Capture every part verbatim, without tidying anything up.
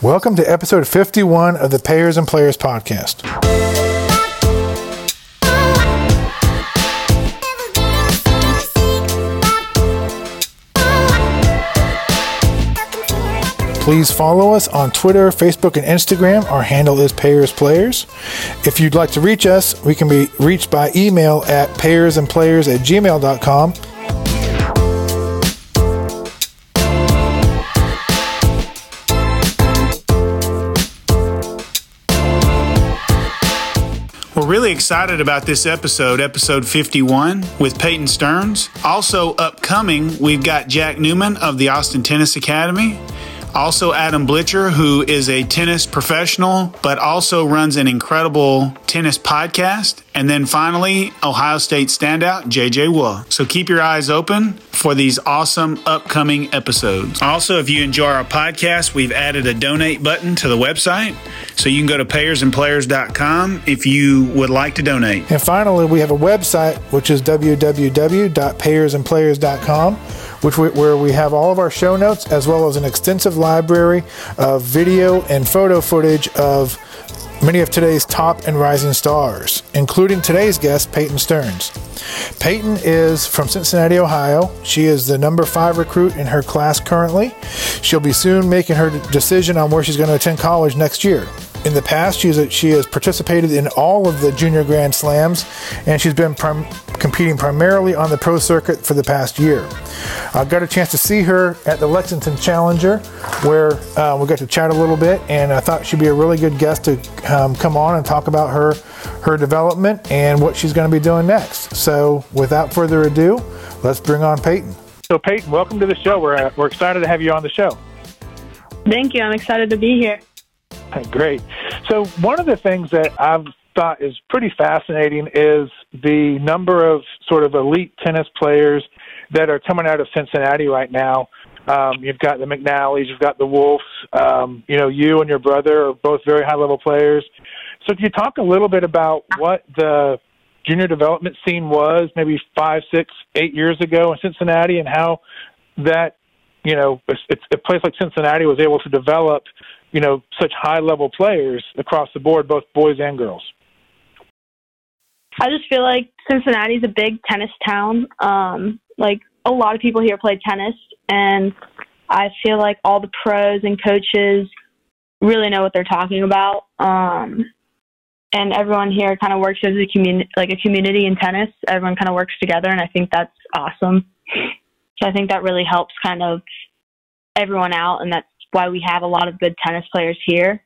Welcome to episode fifty-one of the Payers and Players podcast. Please follow us on Twitter, Facebook, and Instagram. Our handle is Payers Players. If you'd like to reach us, we can be reached by email at payersandplayers at gmail dot com. We're really excited about this episode, episode fifty-one, with Peyton Stearns. Also upcoming, we've got Jack Newman of the Austin Tennis Academy. Also Adam Blitcher, who is a tennis professional, but also runs an incredible tennis podcast. And then finally, Ohio State standout, J J Waugh. So keep your eyes open for these awesome upcoming episodes. Also, if you enjoy our podcast, we've added a donate button to the website. So you can go to payers and players dot com if you would like to donate. And finally, we have a website, which is w w w dot payers and players dot com, which we, where we have all of our show notes, as well as an extensive library of video and photo footage of many of today's top and rising stars, including today's guest, Peyton Stearns. Peyton is from Cincinnati, Ohio. She is the number five recruit in her class currently. She'll be soon making her decision on where she's going to attend college next year. In the past, she's a, she has participated in all of the junior Grand Slams, and she's been prim- competing primarily on the pro circuit for the past year. I got a chance to see her at the Lexington Challenger, where uh, we got to chat a little bit, and I thought she'd be a really good guest to um, come on and talk about her her development and what she's going to be doing next. So, without further ado, let's bring on Peyton. So, Peyton, welcome to the show. We're uh, we're excited to have you on the show. Thank you. I'm excited to be here. Great. So one of the things that I've thought is pretty fascinating is the number of sort of elite tennis players that are coming out of Cincinnati right now. Um, you've got the McNallys, you've got the Wolves. Um, you know, you and your brother are both very high-level players. So can you talk a little bit about what the junior development scene was maybe five, six, eight years ago in Cincinnati, and how that, you know, it's a place like Cincinnati was able to develop, you know, such high-level players across the board, both boys and girls? I just feel like Cincinnati's a big tennis town. Um, like, a lot of people here play tennis, and I feel like all the pros and coaches really know what they're talking about. Um, and everyone here kind of works as a community, like a community in tennis. Everyone kind of works together, and I think that's awesome. So I think that really helps kind of everyone out, and that's why we have a lot of good tennis players here.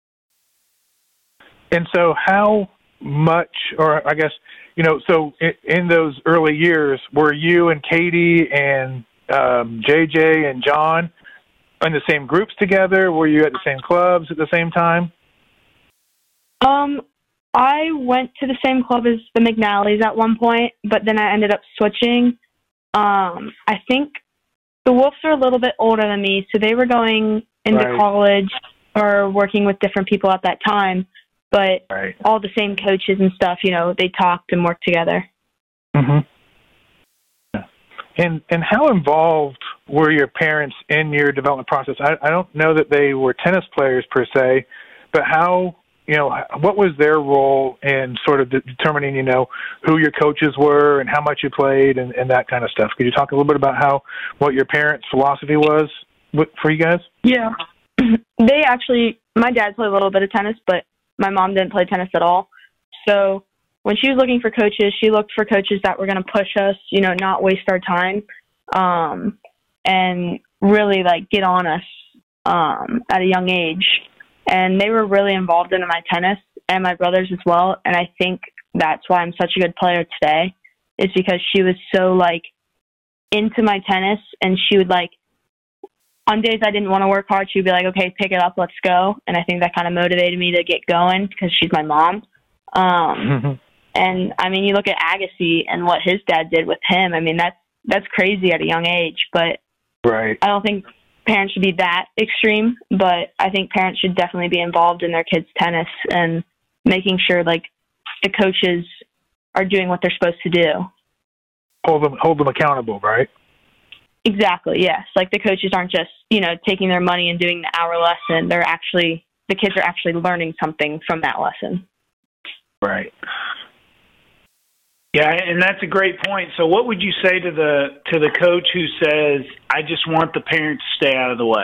And so how much, or I guess, you know, so in, in those early years, were you and Katie and um, J J and John in the same groups together? Were you at the same clubs at the same time? Um, I went to the same club as the McNallys at one point, but then I ended up switching. Um, I think the Wolves are a little bit older than me, so they were going into right. college or working with different people at that time. But right. all the same coaches and stuff, you know, they talked and worked together. Mm-hmm. Yeah. And and how involved were your parents in your development process? I, I don't know that they were tennis players per se, but how, you know, what was their role in sort of de- determining, you know, who your coaches were and how much you played and, and that kind of stuff? Could you talk a little bit about how, what your parents' philosophy was for you guys? Yeah. They actually, my dad played a little bit of tennis, but my mom didn't play tennis at all. So when she was looking for coaches, she looked for coaches that were going to push us, you know, not waste our time, um, and really, like, get on us um, at a young age. And they were really involved in my tennis and my brother's as well. And I think that's why I'm such a good player today, is because she was so, like, into my tennis, and she would, like, on days I didn't want to work hard, she'd be like, okay, pick it up, let's go. And I think that kind of motivated me to get going because she's my mom. Um, mm-hmm. And, I mean, you look at Agassi and what his dad did with him. I mean, that's, that's crazy at a young age. But right. I don't think parents should be that extreme, but I think parents should definitely be involved in their kids' tennis and making sure, like, the coaches are doing what they're supposed to do. Hold them, hold them accountable, right? Exactly, yes. Like the coaches aren't just, you know, taking their money and doing the hour lesson. They're actually, the kids are actually learning something from that lesson. Right. Yeah, and that's a great point. So what would you say to the to the coach who says, I just want the parents to stay out of the way?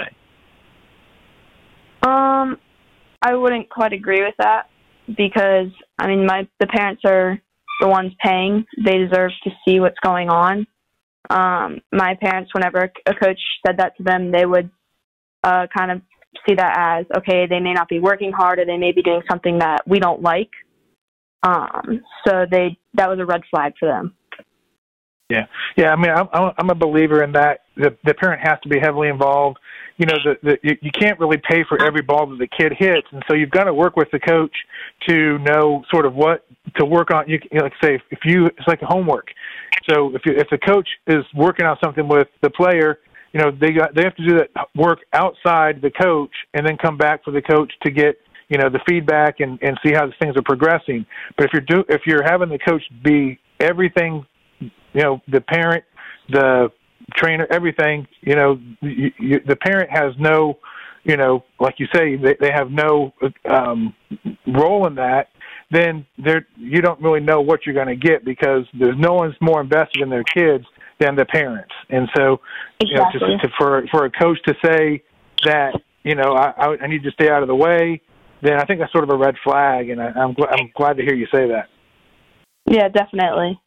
Um, I wouldn't quite agree with that because, I mean, my the parents are the ones paying. They deserve to see what's going on. Um, my parents, whenever a coach said that to them, they would uh, kind of see that as, okay, they may not be working hard or they may be doing something that we don't like. Um, so they that was a red flag for them. Yeah, yeah. I mean, I'm I'm a believer in that. The the parent has to be heavily involved. You know, the, the you, you can't really pay for every ball that the kid hits, and so you've got to work with the coach to know sort of what to work on. You, you know, like say if you it's like homework. So if you, if the coach is working on something with the player, you know they got they have to do that work outside the coach, and then come back for the coach to get, you know, the feedback and, and see how things are progressing. But if you're do if you're having the coach be everything, you know, the parent, the trainer, everything, you know, you, you, the parent has no, you know, like you say, they, they have no um, role in that, then they're, you don't really know what you're going to get because there's no one's more invested in their kids than the parents. And so, exactly. you know, to, to, for, for a coach to say that, you know, I, I need to stay out of the way, then I think that's sort of a red flag, and I, I'm, gl- I'm glad to hear you say that. Yeah, definitely.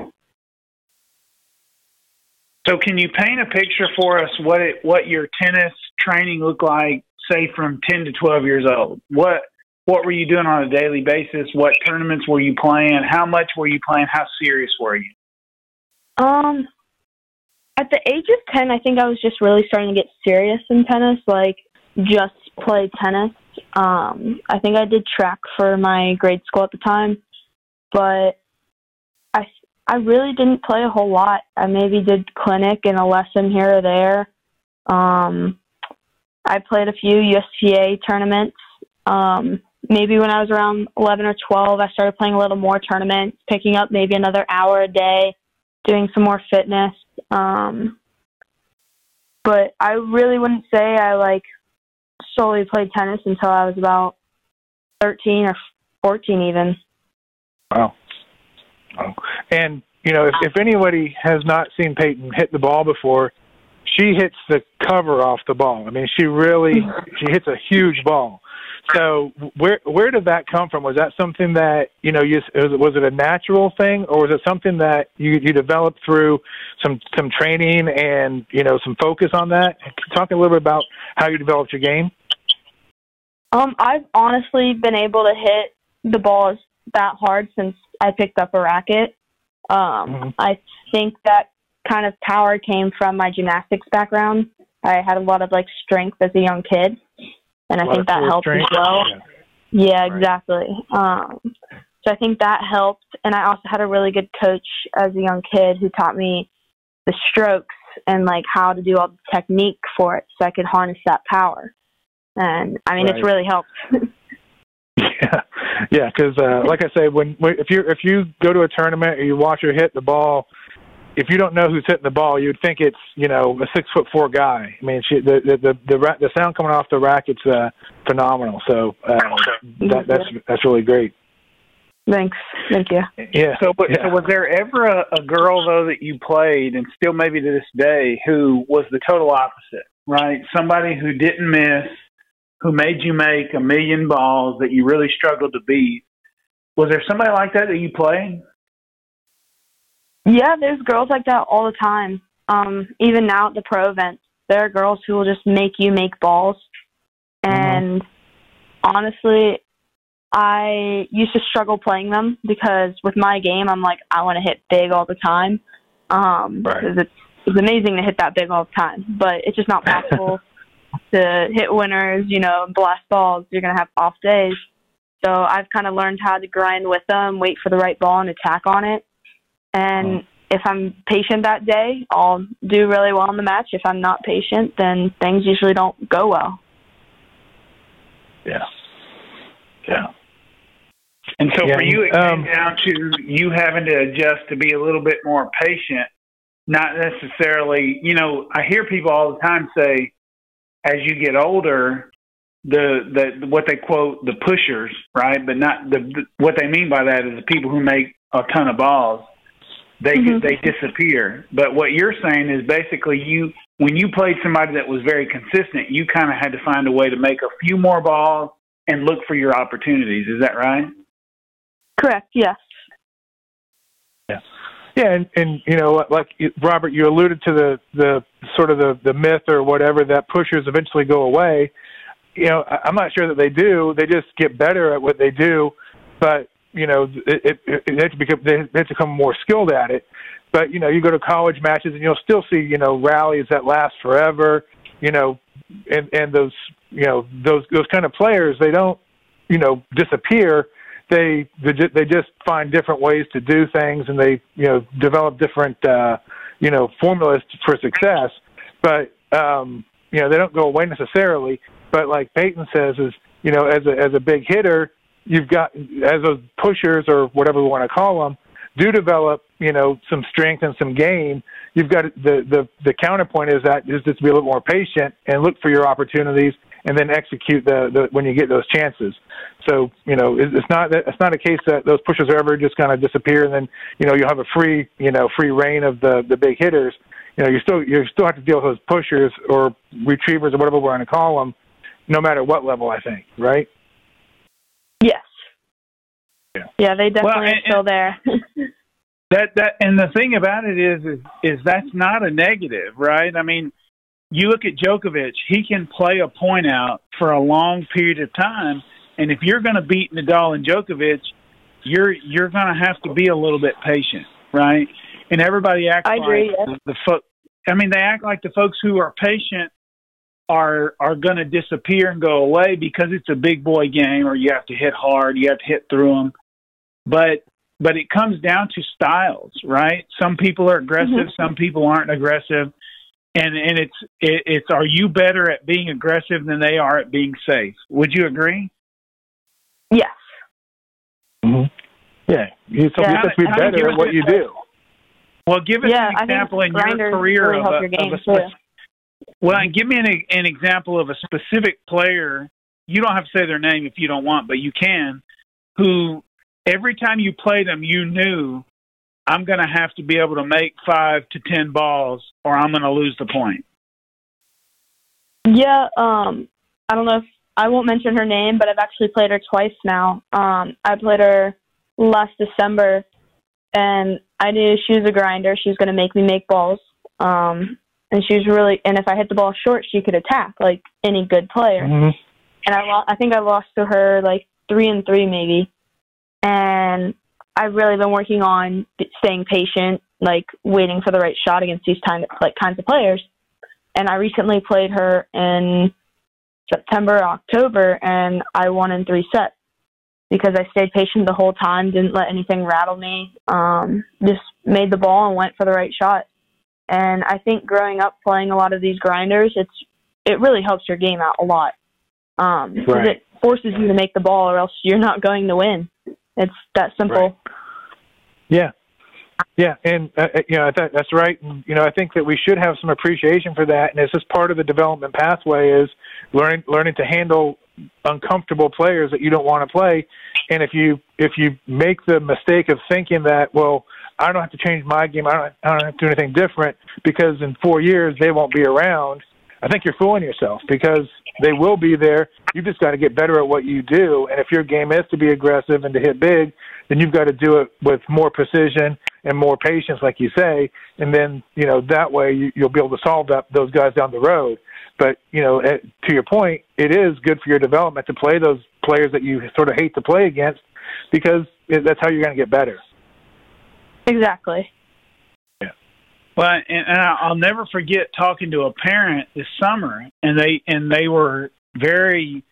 So can you paint a picture for us what it what your tennis training looked like, say, from ten to twelve years old? What what were you doing on a daily basis? What tournaments were you playing? How much were you playing? How serious were you? Um, at the age of ten, I think I was just really starting to get serious in tennis, like just play tennis. Um, I think I did track for my grade school at the time, but I, I really didn't play a whole lot. I maybe did clinic and a lesson here or there. Um, I played a few U S T A tournaments. Um, maybe when I was around eleven or twelve, I started playing a little more tournaments, picking up maybe another hour a day, doing some more fitness. Um, but I really wouldn't say I, like, solely played tennis until I was about thirteen or fourteen even. Wow. Wow. And, you know, if, if anybody has not seen Peyton hit the ball before, she hits the cover off the ball. I mean, she really, she hits a huge ball. So where where did that come from? Was that something that, you know, you, was it a natural thing, or was it something that you, you developed through some, some training and, you know, some focus on that? Talk a little bit about how you developed your game. Um, I've honestly been able to hit the balls that hard since I picked up a racket. Um, mm-hmm. I think that kind of power came from my gymnastics background. I had a lot of, like, strength as a young kid, and I think that helped strength. as well. Yeah, yeah right. Exactly. Um, so I think that helped, and I also had a really good coach as a young kid who taught me the strokes and, like, how to do all the technique for it so I could harness that power. And, I mean, right. It's really helped. yeah, yeah, because uh, like I say, when, when if you if you go to a tournament or you watch her hit the ball, if you don't know who's hitting the ball, you'd think it's, you know, a six foot four guy. I mean, she, the, the the the the sound coming off the racket's uh, phenomenal. So uh, that, that's that's really great. Thanks, thank you. Yeah. So, but yeah. So was there ever a, a girl though that you played, and still maybe to this day, who was the total opposite? Right, somebody who didn't miss, who made you make a million balls that you really struggled to beat. Was there somebody like that that you played? Yeah, there's girls like that all the time. Um, even now at the pro events, there are girls who will just make you make balls. And mm-hmm. honestly, I used to struggle playing them because with my game, I'm like, I want to hit big all the time. Um, right. Because it's, it's amazing to hit that big all the time, but it's just not possible to hit winners, you know, blast balls. You're going to have off days. So I've kind of learned how to grind with them, wait for the right ball and attack on it. And oh. if I'm patient that day, I'll do really well in the match. If I'm not patient, then things usually don't go well. Yeah. Yeah. And so yeah. for you, it um, came down to you having to adjust to be a little bit more patient not necessarily, you know, I hear people all the time say, as you get older, the, the what they quote, the pushers, right? But not the, the what they mean by that is the people who make a ton of balls, they mm-hmm. they disappear. But what you're saying is basically you, when you played somebody that was very consistent, you kind of had to find a way to make a few more balls and look for your opportunities. Is that right? Correct, yes. Yeah. Yeah, and, and you know, like Robert, you alluded to the, the sort of the, the myth or whatever that pushers eventually go away. You know, I'm not sure that they do. They just get better at what they do, but you know, it, it, it, they have to become they have to become more skilled at it. But you know, you go to college matches and you'll still see you know rallies that last forever. You know, and and those you know those those kind of players, they don't you know disappear. They they just find different ways to do things, and they you know develop different uh, you know formulas for success. But um, you know they don't go away necessarily. But like Peyton says, is you know as a as a big hitter, you've got as those pushers or whatever we want to call them do develop you know some strength and some game. You've got the the the counterpoint is that is just to be a little more patient and look for your opportunities, and then execute the, the when you get those chances. So you know it's not it's not a case that those pushers are ever just kind of disappear, and then you know you have a free you know free reign of the, the big hitters. You know you still you still have to deal with those pushers or retrievers or whatever we're going to call them, no matter what level. I think, right? Yes. Yeah. Yeah, they definitely well, and, are still there. that that and the thing about it is, is is that's not a negative, right? I mean, you look at Djokovic, he can play a point out for a long period of time, and if you're going to beat Nadal and Djokovic, you're you're going to have to be a little bit patient, right? And everybody acts I like agree, yes. the, the fo- I mean, they act like the folks who are patient are are going to disappear and go away because it's a big boy game, or you have to hit hard, you have to hit through them. But but it comes down to styles, right? Some people are aggressive, mm-hmm. some people aren't aggressive. And and it's it, it's are you better at being aggressive than they are at being safe? Would you agree? Yes. Mm-hmm. Yeah, you yeah. have to be better at what you do. Well, give us yeah, an example in your career really of a, your game of a spec- well, and give me an an example of a specific player. You don't have to say their name if you don't want, but you can. Who every time you played them, you knew, I'm going to have to be able to make five to ten balls or I'm going to lose the point. Yeah, um, I don't know if I won't mention her name, but I've actually played her twice now. Um, I played her last December, and I knew she was a grinder. She was going to make me make balls. Um, and she was really, and if I hit the ball short, she could attack like any good player. Mm-hmm. And I, lo- I think I lost to her like three and three maybe. And I've really been working on staying patient, like waiting for the right shot against these kind of, like kinds of players. And I recently played her in September, October, and I won in three sets because I stayed patient the whole time, didn't let anything rattle me, um, just made the ball and went for the right shot. And I think growing up playing a lot of these grinders, it's it really helps your game out a lot. Um, because right. it forces you to make the ball or else you're not going to win. It's that simple. Right. Yeah. Yeah, and uh, you know I th- that's right. And, you know, I think that we should have some appreciation for that, and it's just part of the development pathway is learning learning to handle uncomfortable players that you don't want to play. And if you if you make the mistake of thinking that, well, I don't have to change my game, I don't I don't have to do anything different because in four years they won't be around, I think you're fooling yourself because they will be there. You've just got to get better at what you do. And if your game is to be aggressive and to hit big, then you've got to do it with more precision and more patience, like you say. And then, you know, that way you, you'll be able to solve that, those guys down the road. But, you know, to your point, it is good for your development to play those players that you sort of hate to play against because that's how you're going to get better. Exactly. Well, and, and I'll never forget talking to a parent this summer, and they and they were very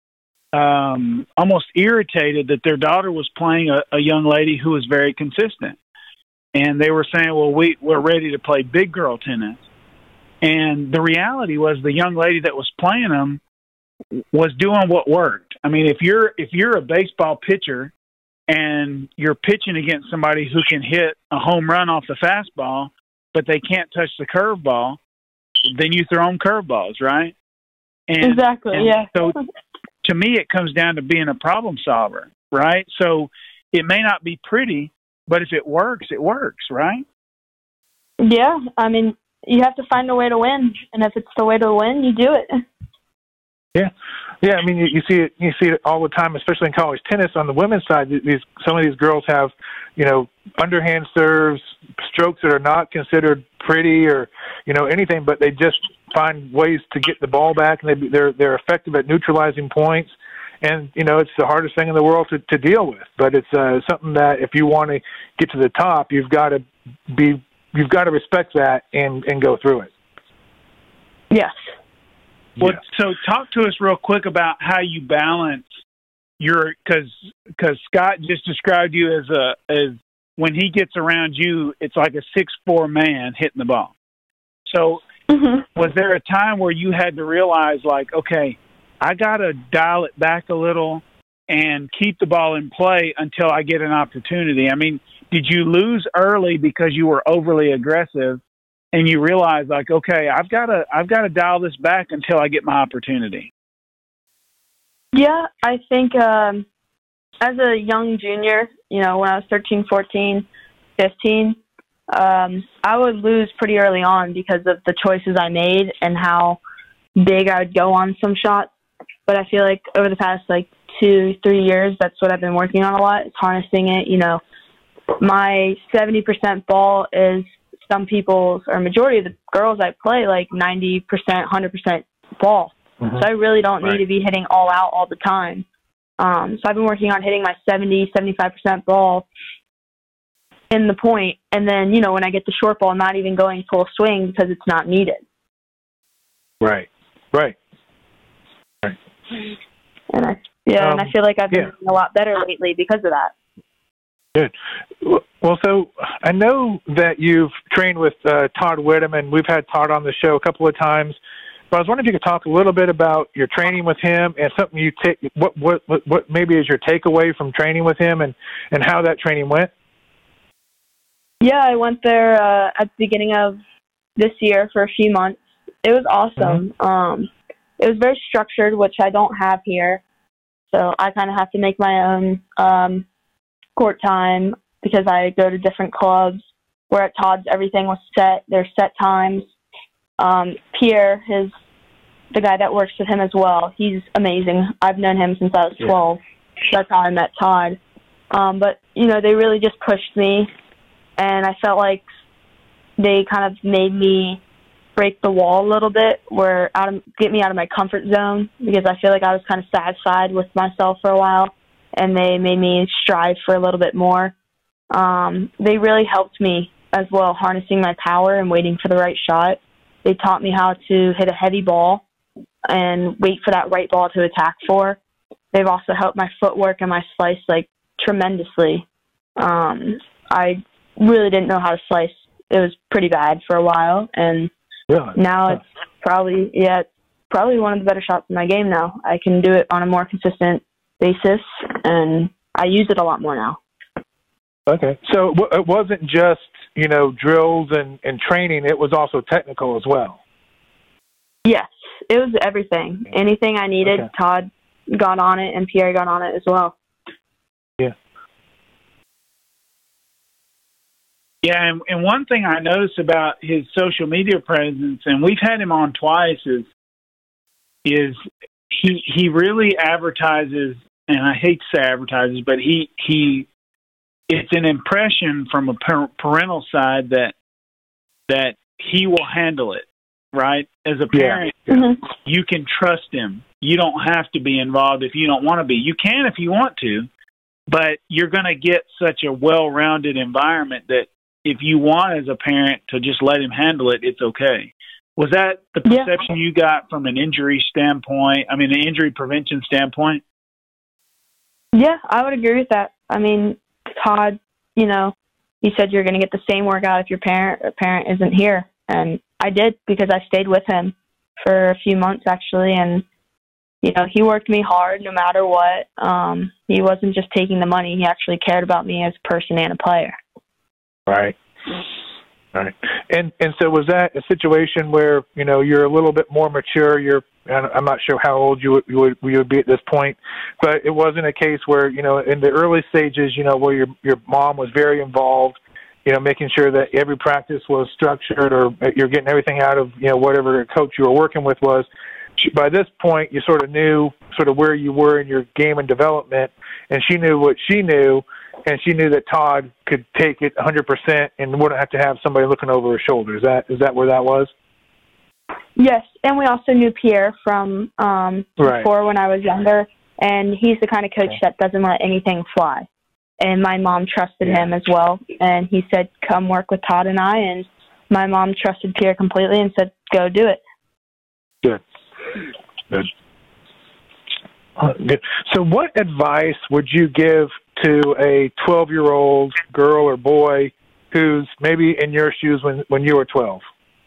um, almost irritated that their daughter was playing a, a young lady who was very consistent, and they were saying, "Well, we we're ready to play big girl tennis," and the reality was the young lady that was playing them was doing what worked. I mean, if you're if you're a baseball pitcher and you're pitching against somebody who can hit a home run off the fastball, but they can't touch the curveball, then you throw them curveballs, right? And, exactly, and yeah. So to me, it comes down to being a problem solver, right? So it may not be pretty, but if it works, it works, right? Yeah, I mean, you have to find a way to win, and if it's the way to win, you do it. Yeah, yeah. I mean, you, you see it. You see it all the time, especially in college tennis. On the women's side, these some of these girls have, you know, underhand serves, strokes that are not considered pretty or, you know, anything, but they just find ways to get the ball back, and they they're they're effective at neutralizing points. And you know, it's the hardest thing in the world to, to deal with. But it's uh, something that if you want to get to the top, you've got to be you've got to respect that and and go through it. Yes. Well, yeah. So talk to us real quick about how you balance your, because because Scott just described you as a as when he gets around you, it's like a six four man hitting the ball. So mm-hmm. was there a time where you had to realize, like, okay, I got to dial it back a little and keep the ball in play until I get an opportunity? I mean, did you lose early because you were overly aggressive? And you realize, like, okay, I've got to, I've got to dial this back until I get my opportunity. Yeah, I think um, as a young junior, you know, when I was thirteen, fourteen, fifteen, um, I would lose pretty early on because of the choices I made and how big I would go on some shots. But I feel like over the past, like, two, three years, that's what I've been working on a lot, is harnessing it. You know, my seventy percent ball is some people's, or majority of the girls I play, like ninety percent, one hundred percent ball. Mm-hmm. So I really don't right. need to be hitting all out all the time. Um, so I've been working on hitting my seventy, seventy-five percent ball in the point, and then, you know, when I get the short ball, not even going full swing because it's not needed. Right, right. right. And I, yeah, um, and I feel like I've been yeah. doing a lot better lately because of that. Good. Well, so I know that you've trained with uh, Todd Whittem, and we've had Todd on the show a couple of times. But I was wondering if you could talk a little bit about your training with him and something you take. What what what maybe is your takeaway from training with him, and, and how that training went? Yeah, I went there uh, at the beginning of this year for a few months. It was awesome. Mm-hmm. Um, it was very structured, which I don't have here. So I kind of have to make my own um, court time because I go to different clubs. Where at Todd's, everything was set. There's set times. Um, Pierre, his the guy that works with him as well, he's amazing. I've known him since I was twelve. Yeah. That's how I met Todd. Um, but, you know, they really just pushed me, and I felt like they kind of made me break the wall a little bit, where out of, get me out of my comfort zone, because I feel like I was kind of satisfied with myself for a while, and they made me strive for a little bit more. Um, they really helped me as well, harnessing my power and waiting for the right shot. They taught me how to hit a heavy ball and wait for that right ball to attack for. They've also helped my footwork and my slice, like, tremendously. Um, I really didn't know how to slice. It was pretty bad for a while, and really? now it's probably, yeah, it's probably one of the better shots in my game now. I can do it on a more consistent basis, and I use it a lot more now. Okay. So it wasn't just, you know, drills and, and training. It was also technical as well. Yes. It was everything. Anything I needed, okay. Todd got on it, and Pierre got on it as well. Yeah. Yeah, and, and one thing I noticed about his social media presence, and we've had him on twice, is is he he really advertises, and I hate to say advertises, but he he it's an impression from a parental side that that he will handle it, right? As a parent, yeah. mm-hmm. you can trust him. You don't have to be involved if you don't want to be. You can if you want to, but you're going to get such a well-rounded environment that if you want as a parent to just let him handle it, it's okay. Was that the perception yeah. you got from an injury standpoint? I mean, an injury prevention standpoint? Yeah, I would agree with that. I mean, Todd, you know, he said you're going to get the same workout if your parent or parent isn't here. And I did, because I stayed with him for a few months, actually. And, you know, he worked me hard no matter what. Um, he wasn't just taking the money. He actually cared about me as a person and a player. Right. Right. And and so was that a situation where, you know, you're a little bit more mature, you're, I'm not sure how old you would, you would, you would be at this point, but it wasn't a case where, you know, in the early stages, you know, where your your mom was very involved, you know, making sure that every practice was structured or you're getting everything out of, you know, whatever coach you were working with was. By this point, you sort of knew sort of where you were in your game and development, and she knew what she knew, and she knew that Todd could take it one hundred percent and wouldn't have to have somebody looking over his shoulder. Is that is that where that was? Yes, and we also knew Pierre from um, right. before when I was younger, and he's the kind of coach okay. that doesn't let anything fly. And my mom trusted yeah. him as well, and he said, come work with Todd and I, and my mom trusted Pierre completely and said, go do it. Good. Good. Uh, good. So what advice would you give to a twelve-year-old girl or boy who's maybe in your shoes when, when you were twelve?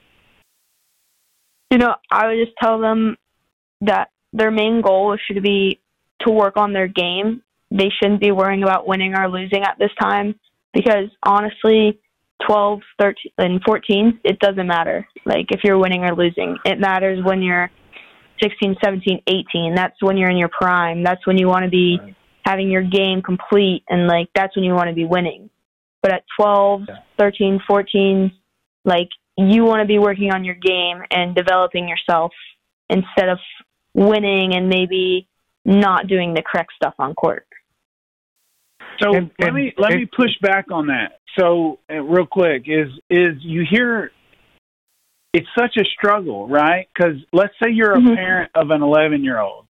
You know, I would just tell them that their main goal should be to work on their game. They shouldn't be worrying about winning or losing at this time because, honestly, twelve, thirteen, and fourteen, it doesn't matter. Like, if you're winning or losing. It matters when you're sixteen, seventeen, eighteen. That's when you're in your prime. That's when you want to be right. having your game complete, and, like, that's when you want to be winning. But at twelve, yeah. thirteen, fourteen, like, you want to be working on your game and developing yourself instead of winning and maybe not doing the correct stuff on court. So and, let and, me let and, me push back on that. So uh, real quick is is you hear it's such a struggle, right? Because let's say you're a mm-hmm. parent of an eleven-year-old,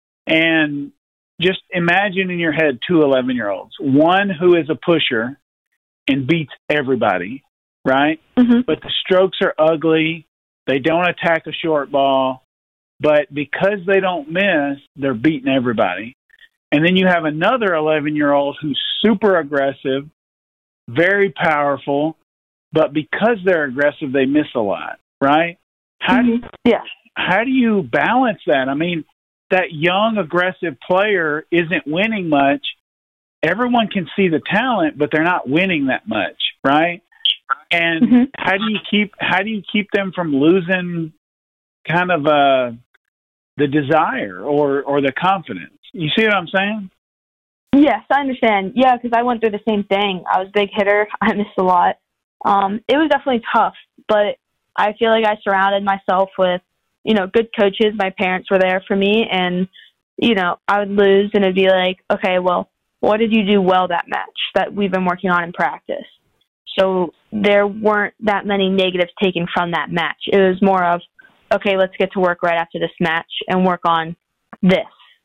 and just imagine in your head two eleven-year-olds, one who is a pusher and beats everybody, right? Mm-hmm. But the strokes are ugly. They don't attack a short ball, but because they don't miss, they're beating everybody. And then you have another eleven-year-old who's super aggressive, very powerful, but because they're aggressive, they miss a lot, right? How mm-hmm. do you, yeah. how do you balance that? I mean, that young, aggressive player isn't winning much. Everyone can see the talent, but they're not winning that much, right? And mm-hmm. how do you keep how do you keep them from losing kind of uh, the desire or, or the confidence? You see what I'm saying? Yes, I understand. Yeah, because I went through the same thing. I was a big hitter. I missed a lot. Um, it was definitely tough, but I feel like I surrounded myself with, you know, good coaches. My parents were there for me, and, you know, I would lose, and it'd be like, okay, well, what did you do well that match that we've been working on in practice? So there weren't that many negatives taken from that match. It was more of, okay, let's get to work right after this match and work on this.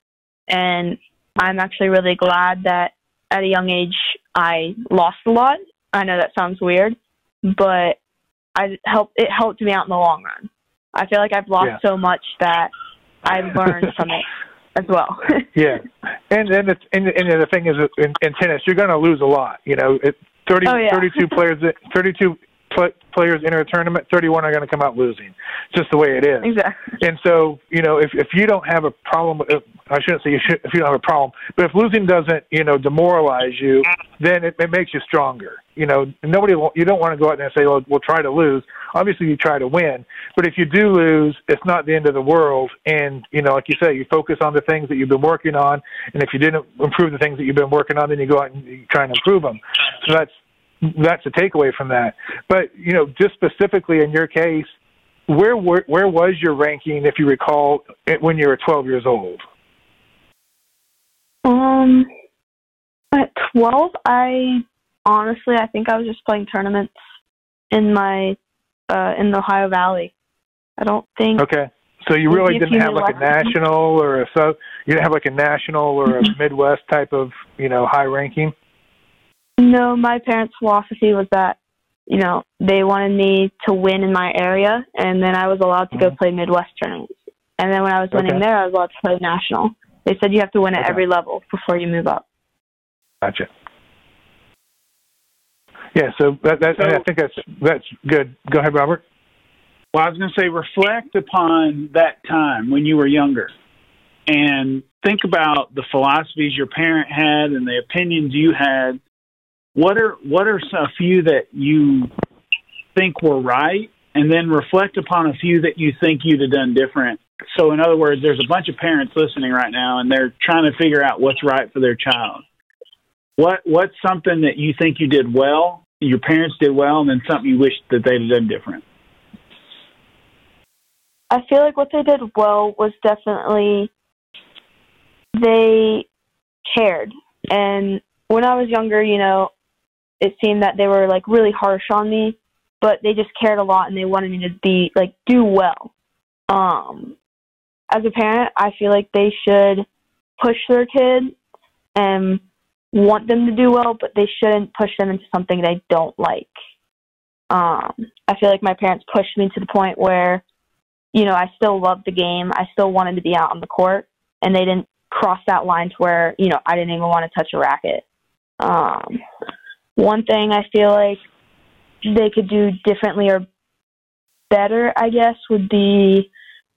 And I'm actually really glad that at a young age I lost a lot. I know that sounds weird, but I helped, it helped me out in the long run. I feel like I've lost yeah. so much that I've learned from it as well. yeah. And then it's, and, and the thing is, in, in tennis, you're going to lose a lot. You know, it, thirty, oh, yeah. thirty-two players, thirty-two pl- players enter a tournament, thirty-one are going to come out losing. It's just the way it is. Exactly. And so, you know, if if you don't have a problem, if, I shouldn't say you should, if you don't have a problem, but if losing doesn't, you know, demoralize you, then it, it makes you stronger. You know, nobody, you don't want to go out there and say, well, we'll try to lose. Obviously, you try to win. But if you do lose, it's not the end of the world. And, you know, like you say, you focus on the things that you've been working on. And if you didn't improve the things that you've been working on, then you go out and you try and improve them. So that's, that's a takeaway from that. But, you know, just specifically in your case, where where, where was your ranking, if you recall, when you were twelve years old? Um, at twelve, I honestly, I think I was just playing tournaments in my uh, in the Ohio Valley. I don't think. Okay, so you really didn't have like a national or a so you didn't have like a national or a Midwest type of, you know, high ranking. No, my parents' philosophy was that, you know, they wanted me to win in my area, and then I was allowed to go play Midwest tournaments. And then when I was winning okay. there, I was allowed to play national. They said you have to win at okay. every level before you move up. Gotcha. Yeah, so, that, that, so I think that's that's good. Go ahead, Robert. Well, I was going to say, reflect upon that time when you were younger and think about the philosophies your parent had and the opinions you had. What are what are a few that you think were right, and then reflect upon a few that you think you'd have done different. So in other words, there's a bunch of parents listening right now, and they're trying to figure out what's right for their child. What What's something that you think you did well, your parents did well, and then something you wish that they'd have done different? I feel like what they did well was definitely they cared. And when I was younger, you know, it seemed that they were like really harsh on me, but they just cared a lot and they wanted me to be like do well. Um, as a parent, I feel like they should push their kid and want them to do well, but they shouldn't push them into something they don't like. Um, I feel like my parents pushed me to the point where, you know, I still loved the game. I still wanted to be out on the court, and they didn't cross that line to where, you know, I didn't even want to touch a racket. Um, one thing I feel like they could do differently or better, I guess, would be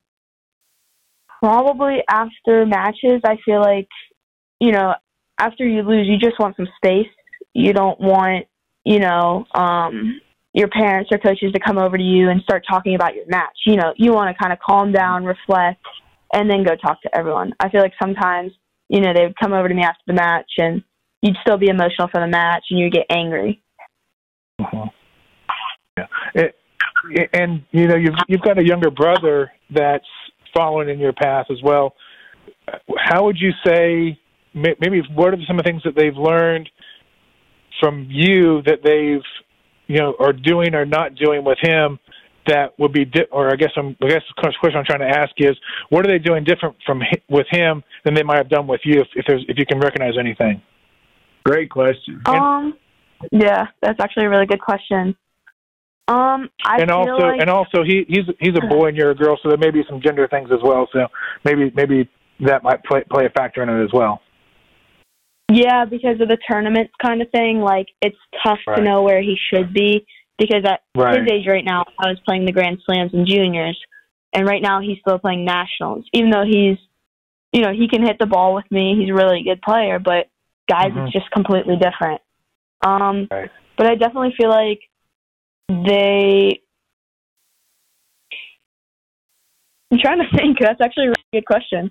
probably after matches. I feel like, you know, after you lose, you just want some space. You don't want, you know, um, your parents or coaches to come over to you and start talking about your match. You know, you want to kind of calm down, reflect, and then go talk to everyone. I feel like sometimes, you know, they would come over to me after the match and you'd still be emotional for the match and you'd get angry. Uh-huh. Yeah. It, and, you know, you've, you've got a younger brother that's following in your path as well. How would you say, maybe what are some of the things that they've learned from you that they've, you know, are doing or not doing with him that would be, di- or I guess I'm, I guess the question I'm trying to ask is, what are they doing different from with him than they might have done with you, if, if there's, if you can recognize anything? Great question. Um, yeah, that's actually a really good question. Um, I and feel also, like, and also, he he's he's a boy and you're a girl, so there may be some gender things as well. So maybe maybe that might play play a factor in it as well. yeah, because of the tournaments kind of thing, like, it's tough Right. to know where he should be, because at Right. his age right now, I was playing the Grand Slams and juniors, and right now he's still playing nationals, even though he's, you know, he can hit the ball with me. He's a really good player, but guys, Mm-hmm. it's just completely different. Um, Right. But I definitely feel like they, I'm trying to think, that's actually a really good question.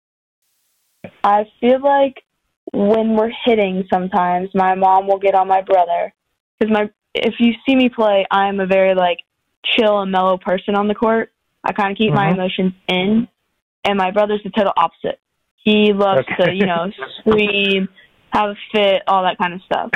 I feel like when we're hitting sometimes, my mom will get on my brother. Because my, if you see me play, I'm a very, like, chill and mellow person on the court. I kind of keep my Mm-hmm. emotions in. And my brother's the total opposite. He loves Okay. to, you know, scream, have a fit, all that kind of stuff.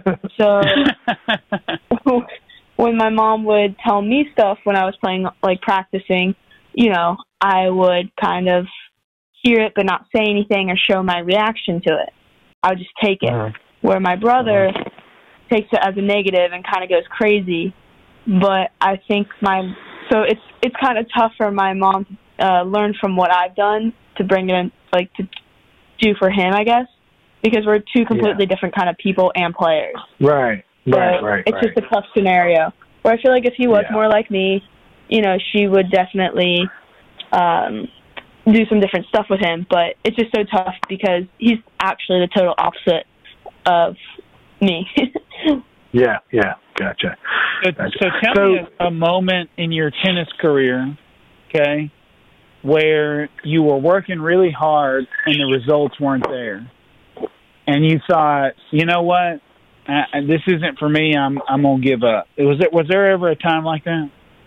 So when my mom would tell me stuff when I was playing, like practicing, you know, I would kind of hear it but not say anything or show my reaction to it. I would just take it. Uh-huh. Where my brother uh-huh. takes it as a negative and kind of goes crazy. But I think my so it's it's kind of tough for my mom to uh, learn from what I've done to bring it in, like to do for him, I guess, because we're two completely yeah. different kind of people and players. Right, but right, right. It's right. just a tough scenario. Where I feel like if he was yeah. more like me, you know, she would definitely um, do some different stuff with him. But it's just so tough because he's actually the total opposite of me. yeah, yeah, gotcha. So, gotcha. so tell so, me a, a moment in your tennis career, okay, where you were working really hard and the results weren't there, and you thought, you know what, uh, this isn't for me. I'm I'm gonna give up. Was it? Was there ever a time like that?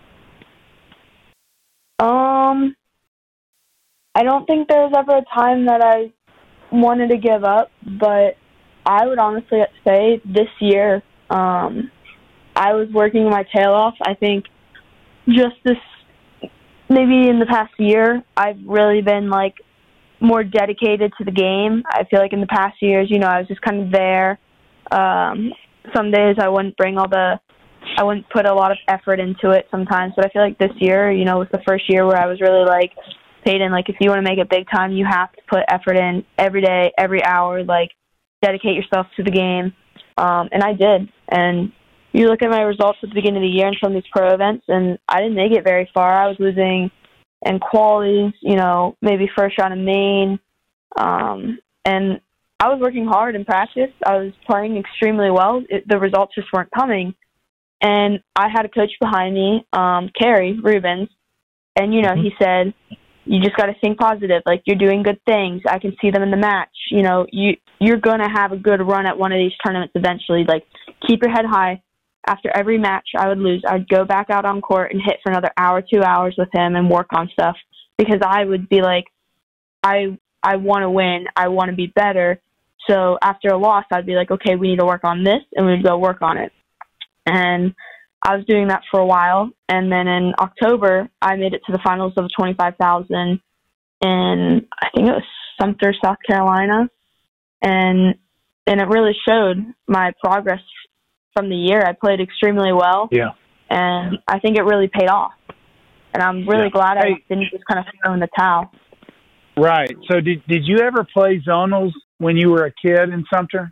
Um, I don't think there was ever a time that I wanted to give up, but I would honestly say this year, um, I was working my tail off. I think just this, maybe in the past year, I've really been, like, more dedicated to the game. I feel like in the past years, you know, I was just kind of there. Um, some days I wouldn't bring all the, I wouldn't put a lot of effort into it sometimes, but I feel like this year, you know, was the first year where I was really, like, Peyton, like, if you want to make it big time, you have to put effort in every day, every hour, like, dedicate yourself to the game. Um, and I did. And you look at my results at the beginning of the year in some of these pro events, and I didn't make it very far. I was losing in qualies, you know, maybe first round in main. Um, and I was working hard in practice. I was playing extremely well. It, the results just weren't coming. And I had a coach behind me, um, Carrie Rubens, and, you know, mm-hmm. he said, you just got to think positive. Like, you're doing good things. I can see them in the match. You know, you, you're going to have a good run at one of these tournaments eventually. Like, keep your head high. After every match I would lose, I'd go back out on court and hit for another hour, two hours with him and work on stuff, because I would be like, I I want to win. I want to be better. So after a loss, I'd be like, okay, we need to work on this, and we'd go work on it. And I was doing that for a while. And then in October, I made it to the finals of twenty-five thousand in, I think it was Sumter, South Carolina. And and it really showed my progress from the year. I played extremely well. Yeah. And I think it really paid off. And I'm really yeah. glad I hey. didn't just kind of throw in the towel. Right. So did did you ever play zonals when you were a kid in Sumter?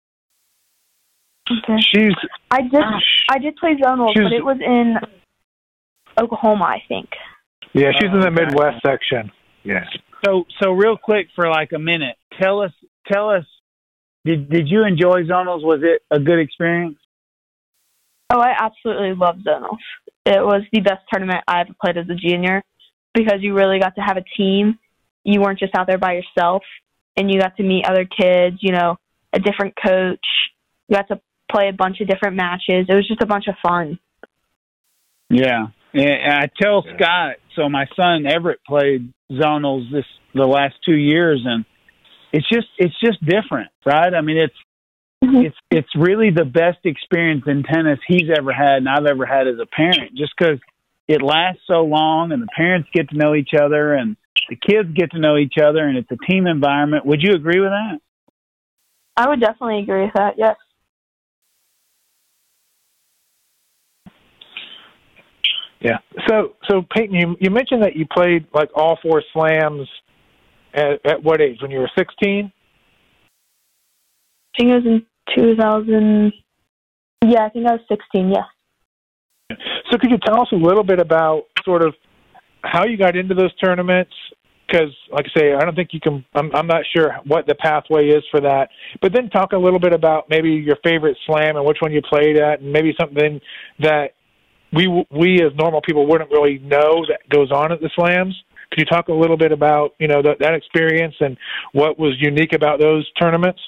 Okay. She's. I did. I did play zonals, but it was in Oklahoma, I think. Yeah, she's in the Midwest section. Yes. So, so real quick for like a minute, tell us, tell us, did did you enjoy zonals? Was it a good experience? Oh, I absolutely loved zonals. It was the best tournament I ever played as a junior, because you really got to have a team. You weren't just out there by yourself, and you got to meet other kids. You know, a different coach. You got to play a bunch of different matches. It was just a bunch of fun. Yeah. And I tell Scott, so my son Everett played zonals this the last two years, and it's just it's just different, right? I mean, it's mm-hmm. it's it's really the best experience in tennis he's ever had and I've ever had as a parent, just because it lasts so long and the parents get to know each other and the kids get to know each other, and it's a team environment. Would you agree with that? I would definitely agree with that, yes. Yeah. So, so Peyton, you you mentioned that you played like all four slams at, at what age? When you were sixteen? I think it was in two thousand. Yeah, I think I was sixteen. Yeah. So, could you tell us a little bit about sort of how you got into those tournaments? Because, like I say, I don't think you can. I'm, I'm not sure what the pathway is for that. But then talk a little bit about maybe your favorite slam and which one you played at, and maybe something that we we as normal people wouldn't really know that goes on at the slams. Could you talk a little bit about, you know, that, that experience and what was unique about those tournaments?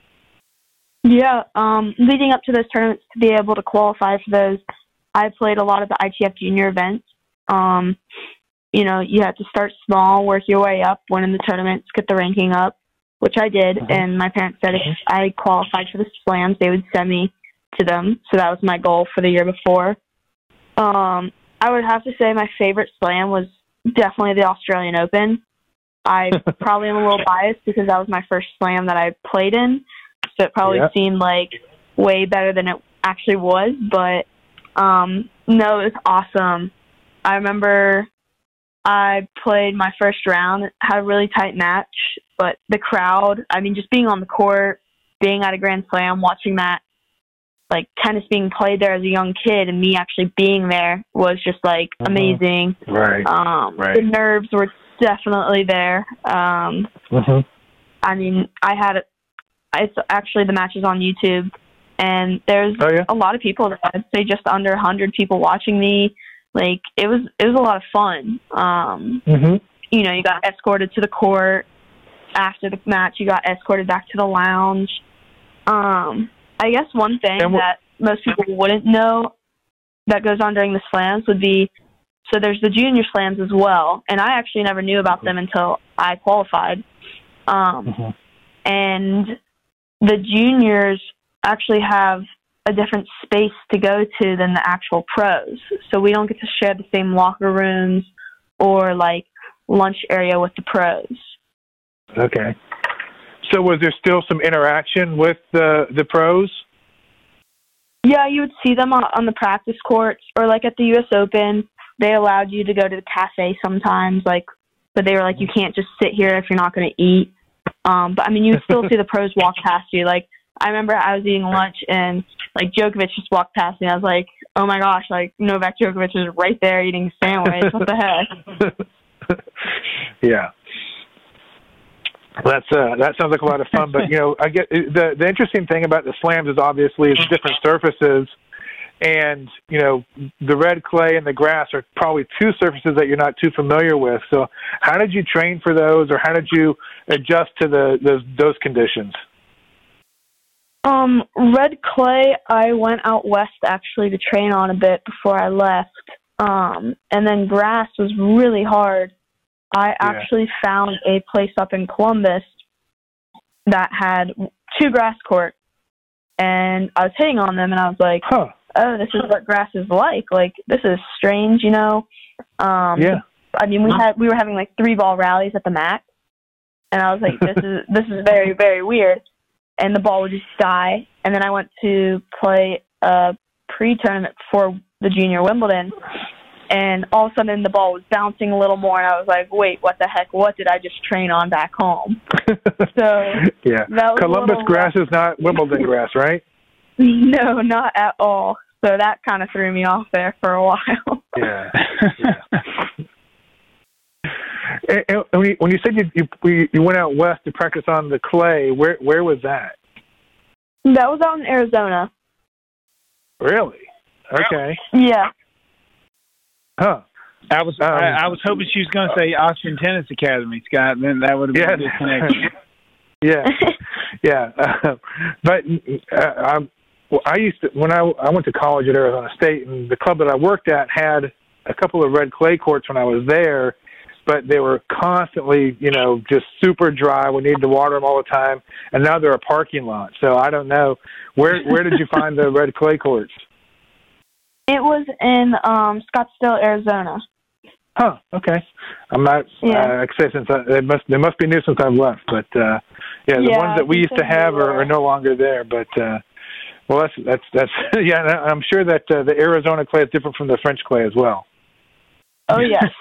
Yeah, um, leading up to those tournaments, to be able to qualify for those, I played a lot of the I T F junior events. Um, you know, you have to start small, work your way up, win in the tournaments, get the ranking up, which I did. Mm-hmm. And my parents said if I qualified for the slams, they would send me to them. So that was my goal for the year before. Um, I would have to say my favorite slam was definitely the Australian Open. I probably am a little biased because that was my first slam that I played in, so it probably yep. seemed like way better than it actually was. But um, no, it was awesome. I remember I played my first round, had a really tight match, but the crowd, I mean, just being on the court, being at a Grand Slam, watching that, like, tennis being played there as a young kid and me actually being there was just, like, mm-hmm. amazing. Right. Um, right. The nerves were definitely there. Um, mm-hmm. I mean, I had, it's actually the matches on YouTube, and there's oh, yeah? a lot of people, I'd say just under one hundred people watching me. Like, it was it was a lot of fun. Um, mm-hmm. You know, you got escorted to the court. After the match, you got escorted back to the lounge. Um... I guess one thing that most people wouldn't know that goes on during the slams would be, so there's the junior slams as well, and I actually never knew about them until I qualified. Um, mm-hmm. And the juniors actually have a different space to go to than the actual pros. So we don't get to share the same locker rooms or, like, lunch area with the pros. Okay. So was there still some interaction with the the pros? Yeah, you would see them on, on the practice courts, or like at the U S Open, they allowed you to go to the cafe sometimes, like, but they were like, you can't just sit here if you're not going to eat. Um, but I mean, you would still see the pros walk past you. Like, I remember I was eating lunch and like Djokovic just walked past me. I was like, oh my gosh, like Novak Djokovic is right there eating a sandwich. What the heck? Yeah. That's uh, that sounds like a lot of fun, but you know, I get the the interesting thing about the slams is obviously it's different surfaces, and, you know, the red clay and the grass are probably two surfaces that you're not too familiar with. So how did you train for those, or how did you adjust to the those, those conditions? Um, red clay, I went out west actually to train on a bit before I left. Um, and then grass was really hard. I yeah. actually found a place up in Columbus that had two grass courts, and I was hitting on them, and I was like, huh. oh, this is what grass is like. Like, this is strange, you know? Um, yeah. I mean, we had, we were having like three ball rallies at the max, and I was like, this is, this is very, very weird. And the ball would just die. And then I went to play a pre-tournament for the Junior Wimbledon, and all of a sudden the ball was bouncing a little more, and I was like, wait, what the heck? What did I just train on back home? So yeah, Columbus grass rough. Is not Wimbledon grass, right? No, not at all. So that kind of threw me off there for a while. Yeah. yeah. And, and when, you, when you said you, you you went out west to practice on the clay, where where was that? That was out in Arizona. Really? Okay. Yeah. Huh. I was um, I, I was hoping she was going to say Austin Tennis Academy, Scott. Then that would have been yeah. a good connection. yeah, yeah. Uh, but uh, I, well, I used to when I I went to college at Arizona State, and the club that I worked at had a couple of red clay courts when I was there, but they were constantly, you know, just super dry. We needed to water them all the time, and now they're a parking lot. So I don't know where where did you find the red clay courts? It was in um, Scottsdale, Arizona. Huh. Okay. I'm not. Yeah. Uh, like I say, since I, it must, they must be new since I've left. But uh, yeah, the yeah, ones that we used to have are, are no longer there. But uh, well, that's that's that's yeah. I'm sure that uh, the Arizona clay is different from the French clay as well. Oh yes.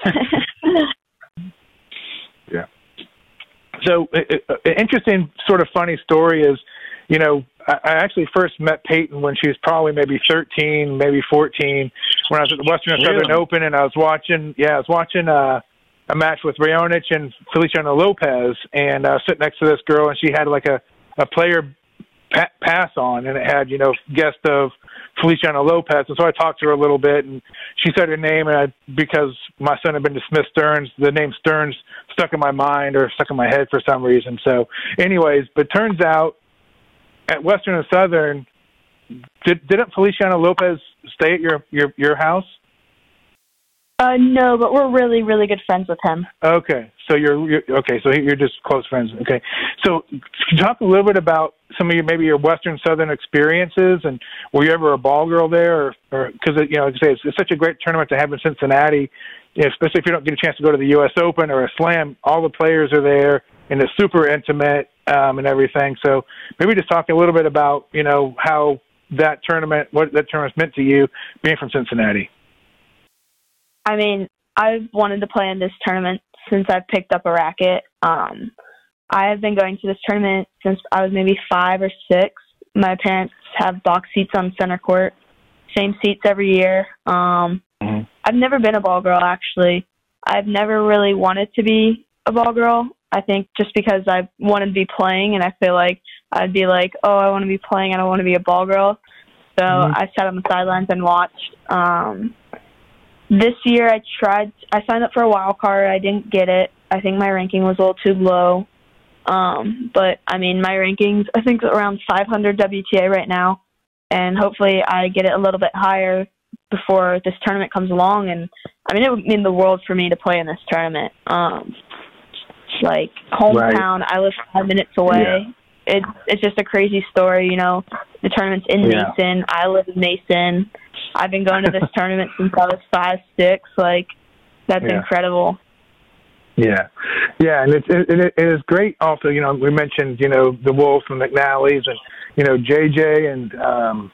yeah. So, uh, an interesting, sort of funny story is, you know, I actually first met Peyton when she was probably maybe thirteen, maybe fourteen, when I was at the Western and Southern really? Open, and I was watching, yeah, I was watching uh, a match with Raonic and Feliciano Lopez, and I was sitting next to this girl, and she had like a, a player pa- pass on, and it had, you know, guest of Feliciano Lopez, and so I talked to her a little bit, and she said her name, and I, because my son had been to Smith Stearns, the name Stearns stuck in my mind or stuck in my head for some reason. So anyways, but turns out, at Western and Southern, did, didn't Feliciano Lopez stay at your, your, your house? Uh, no, but we're really, really good friends with him. Okay, so you're, you're okay. So you're just close friends. Okay, so can you talk a little bit about some of your maybe your Western Southern experiences, and were you ever a ball girl there, or because you know, like I say, it's, it's such a great tournament to have in Cincinnati, you know, especially if you don't get a chance to go to the U S Open or a Slam. All the players are there, and it's super intimate. Um, and everything. So maybe just talk a little bit about, you know, how that tournament, what that tournament meant to you being from Cincinnati. I mean, I've wanted to play in this tournament since I've picked up a racket. Um, I have been going to this tournament since I was maybe five or six. My parents have box seats on center court, same seats every year. Um, mm-hmm. I've never been a ball girl, actually. I've never really wanted to be a ball girl. I think just because I wanted to be playing, and I feel like I'd be like, oh, I want to be playing, I don't want to be a ball girl. So mm-hmm. I sat on the sidelines and watched. Um, this year I tried, I signed up for a wild card. I didn't get it. I think my ranking was a little too low. Um, but, I mean, my rankings, I think around five hundred W T A right now. And hopefully I get it a little bit higher before this tournament comes along. And, I mean, it would mean the world for me to play in this tournament. Um Like, hometown, right. I live five minutes away. Yeah. It, it's just a crazy story, you know. The tournament's in yeah. Mason. I live in Mason. I've been going to this tournament since I was five, six. Like, that's yeah. incredible. Yeah. Yeah, and it's, it, it is great also, you know, we mentioned, you know, the Wolves and McNally's and, you know, J J and um,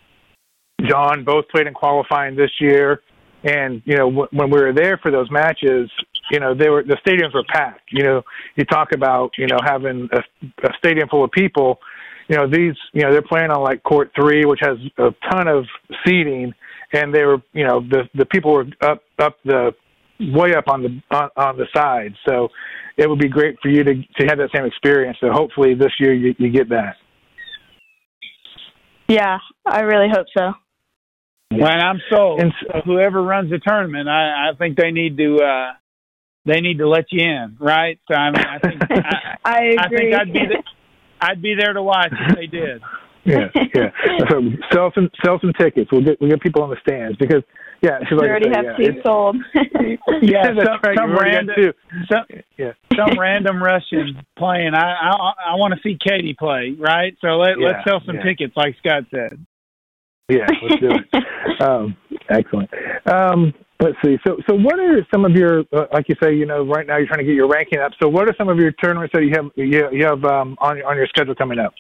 John both played in qualifying this year. And, you know, w- when we were there for those matches, you know, they were, the stadiums were packed. You know, you talk about, you know, having a, a stadium full of people, you know, these, you know, they're playing on like court three, which has a ton of seating, and they were, you know, the, the people were up, up the, way up on the, on, on the side. So it would be great for you to, to have that same experience. So hopefully this year you, you get that. Yeah, I really hope so. Well, I'm sold. And so whoever runs the tournament, I, I think they need to uh, they need to let you in, right? So I mean, I think I, I agree. I think I'd be the, I'd be there to watch if they did. Yeah, yeah. So sell some sell some tickets. We'll get we'll get people on the stands because yeah, we like already say, have yeah, two sold. Yeah, that's some, right. some You've already random got two. some, Yeah. some random Russian playing. I I, I want to see Katie play, right? So let Yeah, let's sell some yeah. tickets, like Scott said. Yeah, let's do it. um, excellent. Um, let's see. So, so what are some of your, uh, like you say, you know, right now you're trying to get your ranking up. So, what are some of your tournaments that you have you, you have um, on on your schedule coming up?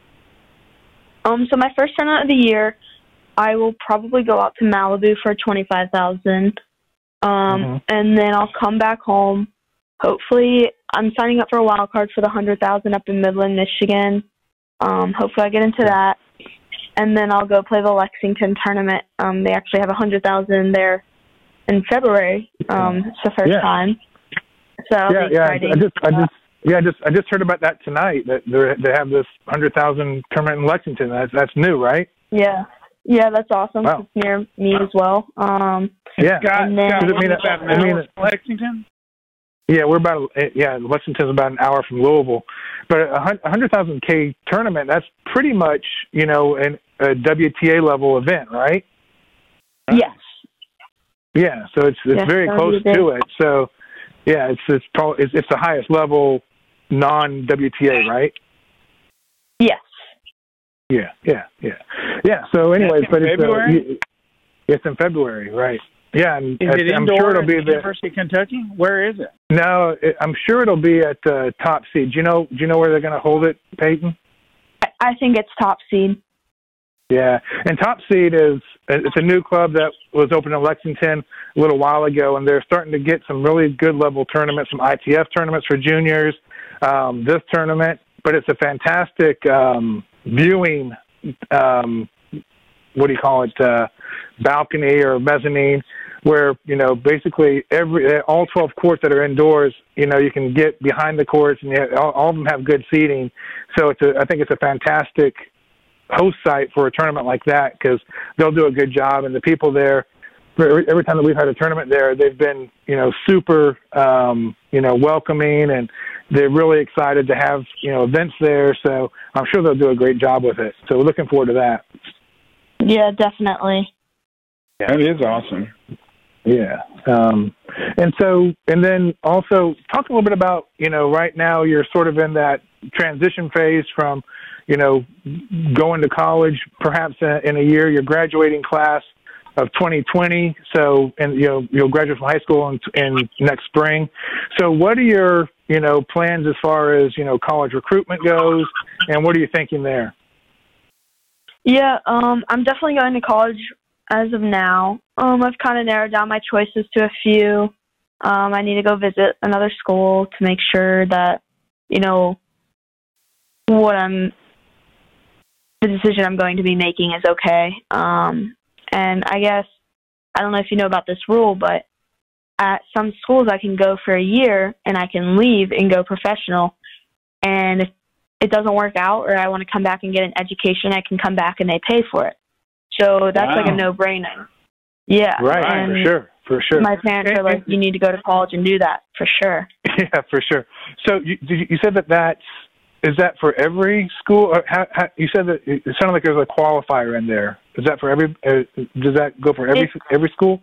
Um, so my first tournament of the year, I will probably go out to Malibu for twenty-five thousand, um, Mm-hmm. and then I'll come back home. Hopefully, I'm signing up for a wild card for the hundred thousand up in Midland, Michigan. Um, hopefully, I get into that, and then I'll go play the Lexington tournament. Um, they actually have a hundred thousand there in February. Um, it's the first Yeah. time, so that'll yeah, be yeah. exciting. I just, I just, yeah, I just, I just heard about that tonight. That they they have this hundred thousand tournament in Lexington. That's that's new, right? Yeah, yeah, that's awesome. Wow. It's near me as well. Um, Yeah. Scott, And then- Scott, Does it what mean is that- that I mean now? Lexington? Yeah, we're about yeah. Lexington's about an hour from Louisville, but a hundred thousand K tournament. That's pretty much you know an, a W T A level event, right? yes. Yeah, so it's it's Yes, very that would close be big. to it. So yeah, it's it's probably it's, it's the highest level non W T A, right? Yes. Yeah, yeah, yeah, yeah. So, anyways, in but it's February? Uh, y- it's in February, right? Yeah, and Is it's- it I'm indoor sure it'll at be the the University of Kentucky? Where is it? no. It, I'm sure it'll be at the top seed. Do you know? Do you know where they're going to hold it, Peyton? I, I think it's top seed. Yeah, and Top Seed is it's a new club that was opened in Lexington a little while ago, and they're starting to get some really good level tournaments, some I T F tournaments for juniors. Um, this tournament, but it's a fantastic um, viewing. Um, what do you call it? Uh, balcony or mezzanine, where you know basically every all twelve courts that are indoors. You know you can get behind the courts, and you have, all, all of them have good seating. So it's a, I think it's a fantastic host site for a tournament like that because they'll do a good job, and the people there every, every time that we've had a tournament there, they've been you know super um, you know welcoming, and they're really excited to have you know events there. So I'm sure they'll do a great job with it. So we're looking forward to that. Yeah, definitely. That is awesome. Yeah. Um, and so, and then also talk a little bit about, you know, right now you're sort of in that transition phase from, you know, going to college, perhaps in a year, your graduating class of twenty twenty. So, and, you know, you'll graduate from high school in, in next spring. So what are your, you know, plans as far as, you know, college recruitment goes, and what are you thinking there? Yeah, um, I'm definitely going to college as of now. Um, I've kind of narrowed down my choices to a few. Um, I need to go visit another school to make sure that, you know, what I'm, the decision I'm going to be making is okay. Um, and I guess, I don't know if you know about this rule, but at some schools I can go for a year and I can leave and go professional. And if it doesn't work out or I want to come back and get an education, I can come back and they pay for it. So that's Wow. like a no-brainer. Yeah. Right, and for sure, for sure. my parents are like, you need to go to college and do that, for sure. Yeah, for sure. So you, did you you said that that's, is that for every school? Or how, how, you said that it sounded like there's a qualifier in there. Is that for every, uh, does that go for every It- every school?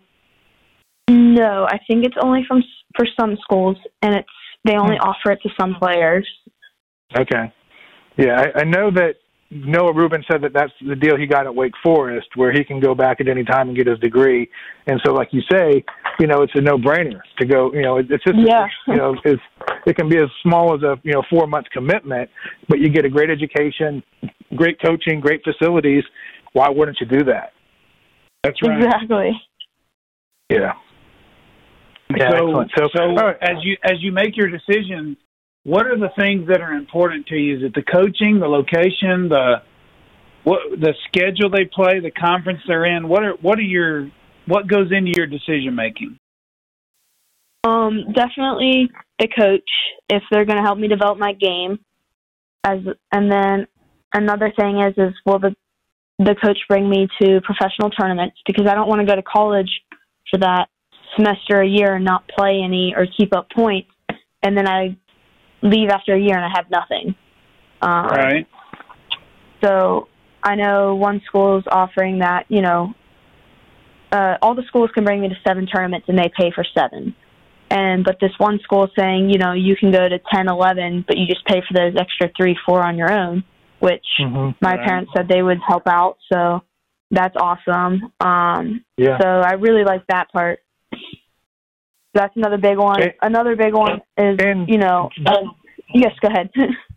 No, I think it's only from for some schools, and it's they only offer it to some players. Okay. Yeah, I, I know that Noah Rubin said that that's the deal he got at Wake Forest, where he can go back at any time and get his degree. And so, like you say, you know, it's a no-brainer to go. You know, it, it's just, Yeah. you know, it's, it can be as small as a you know four-month commitment, but you get a great education, great coaching, great facilities. Why wouldn't you do that? That's right. Exactly. Yeah. Yeah. so, excellent. So, so all right. as you as you make your decision, what are the things that are important to you? Is it the coaching, the location, the what, the schedule they play, the conference they're in? What are what are your what goes into your decision making? Um, definitely the coach, if they're going to help me develop my game. As and then another thing is is will the the coach bring me to professional tournaments because I don't want to go to college for that semester, a year, and not play any or keep up points, and then I leave after a year and I have nothing. Um, right. So I know one school is offering that, you know, uh, all the schools can bring me to seven tournaments and they pay for seven. And but this one school is saying, you know, you can go to ten, eleven, but you just pay for those extra three, four on your own, which mm-hmm. my right. parents said they would help out. So that's awesome. Um, yeah. So I really like that part. That's another big one. And, another big one is, and, you know, uh, yes, go ahead.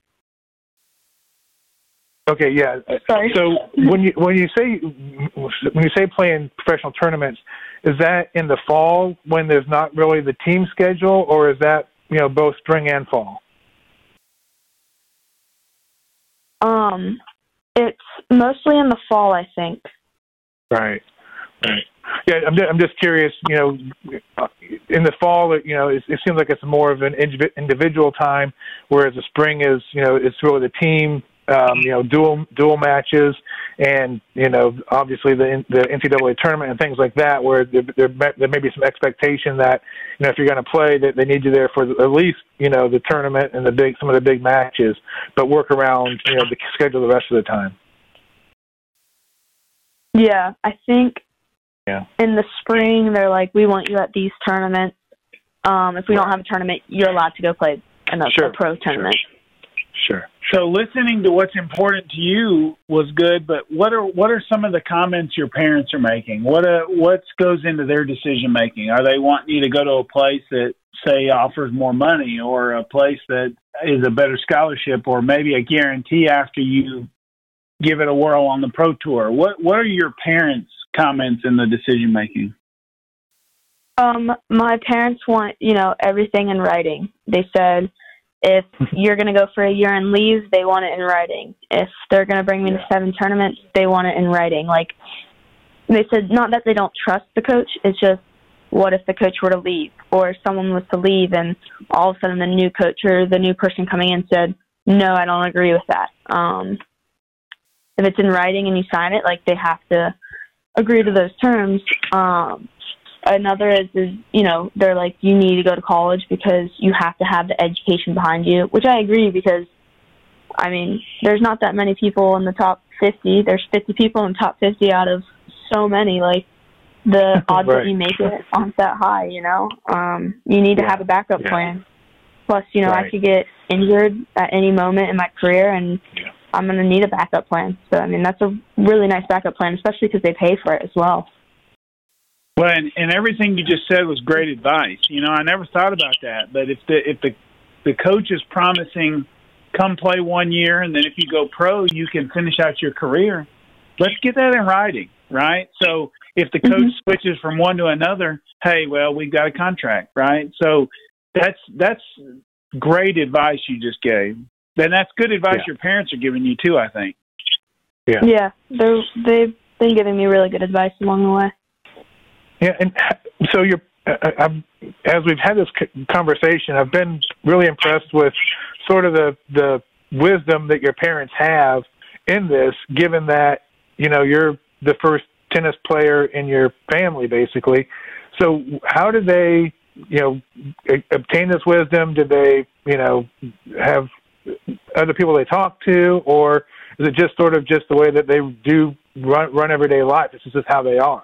Okay, yeah. Sorry. So when you when you say when you say playing professional tournaments, is that in the fall when there's not really the team schedule, or is that, you know, both spring and fall? Um, it's mostly in the fall, I think. Right. Right. Yeah, I'm just, I'm just curious. You know, in the fall, you know, it, it seems like it's more of an individual time, whereas the spring is, you know, it's really the team. Um, you know, dual dual matches, and you know, obviously the the N C double A tournament and things like that, where there there, there may be some expectation that, you know, if you're going to play, that they need you there for at least, you know, the tournament and the big some of the big matches, but work around, you know, the schedule the rest of the time. Yeah, I think. Yeah. In the spring, they're like, we want you at these tournaments. Um, if we right. don't have a tournament, you're allowed to go play another sure. a pro tournament. Sure. So listening to what's important to you was good, but what are what are some of the comments your parents are making? What uh, what goes into their decision making? Are they wanting you to go to a place that, say, offers more money, or a place that is a better scholarship, or maybe a guarantee after you give it a whirl on the pro tour? What what are your parents' comments in the decision making? Um, my parents want, you know, everything in writing. They said, if you're going to go for a year and leave, they want it in writing. If they're going to bring me yeah. to seven tournaments, they want it in writing. Like, they said, not that they don't trust the coach, it's just, what if the coach were to leave, or someone was to leave and all of a sudden the new coach or the new person coming in said, no, I don't agree with that. Um, if it's in writing and you sign it, like, they have to agree to those terms. Um, Another is, is, you know, they're like, you need to go to college because you have to have the education behind you, which I agree because, I mean, there's not that many people in the top fifty. There's fifty people in the top fifty out of so many. Like, the odds right. that you make it aren't that high, you know? Um, you need to yeah. have a backup yeah. plan. Plus, you know, right. I could get injured at any moment in my career, and yeah. I'm going to need a backup plan. So, I mean, that's a really nice backup plan, especially because they pay for it as well. Well, and, and everything you just said was great advice. You know, I never thought about that. But if the if the the coach is promising, come play one year, and then if you go pro, you can finish out your career, let's get that in writing, right? So if the coach mm-hmm. switches from one to another, hey, well, we've got a contract, right? So that's that's great advice you just gave. Then that's good advice yeah. your parents are giving you too, I think. Yeah, yeah, they're they've been giving me really good advice along the way. Yeah, and so you're, uh, I'm, as we've had this conversation, I've been really impressed with sort of the the wisdom that your parents have in this, given that, you know, you're the first tennis player in your family, basically. So how did they, you know, obtain this wisdom? Did they, you know, have other people they talk to, or is it just sort of just the way that they do run, run everyday life? This is just how they are.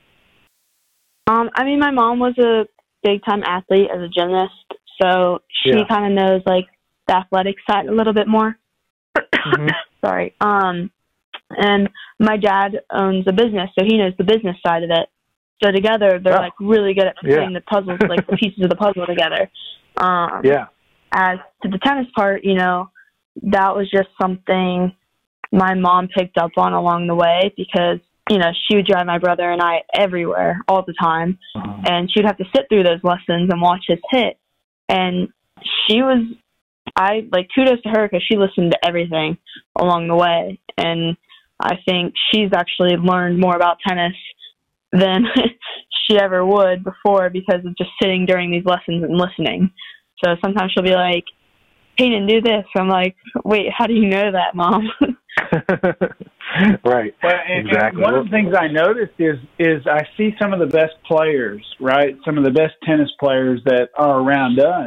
Um, I mean, my mom was a big-time athlete as a gymnast, so she yeah. kind of knows, like, the athletic side a little bit more. Mm-hmm. Sorry. Um, and my dad owns a business, so he knows the business side of it. So together, they're, oh. like, really good at putting yeah. the puzzles, like, the pieces of the puzzle together. Um, yeah. As to the tennis part, you know, that was just something my mom picked up on along the way because, you know, she would drive my brother and I everywhere all the time. Uh-huh. And she'd have to sit through those lessons and watch us hit. And she was, I, like, kudos to her because she listened to everything along the way. And I think she's actually learned more about tennis than she ever would before because of just sitting during these lessons and listening. So sometimes she'll be like, Peyton, do this. I'm like, wait, how do you know that, Mom? Right. Well, and, exactly. And one of the things I noticed is is I see some of the best players, right? Some of the best tennis players that are around us,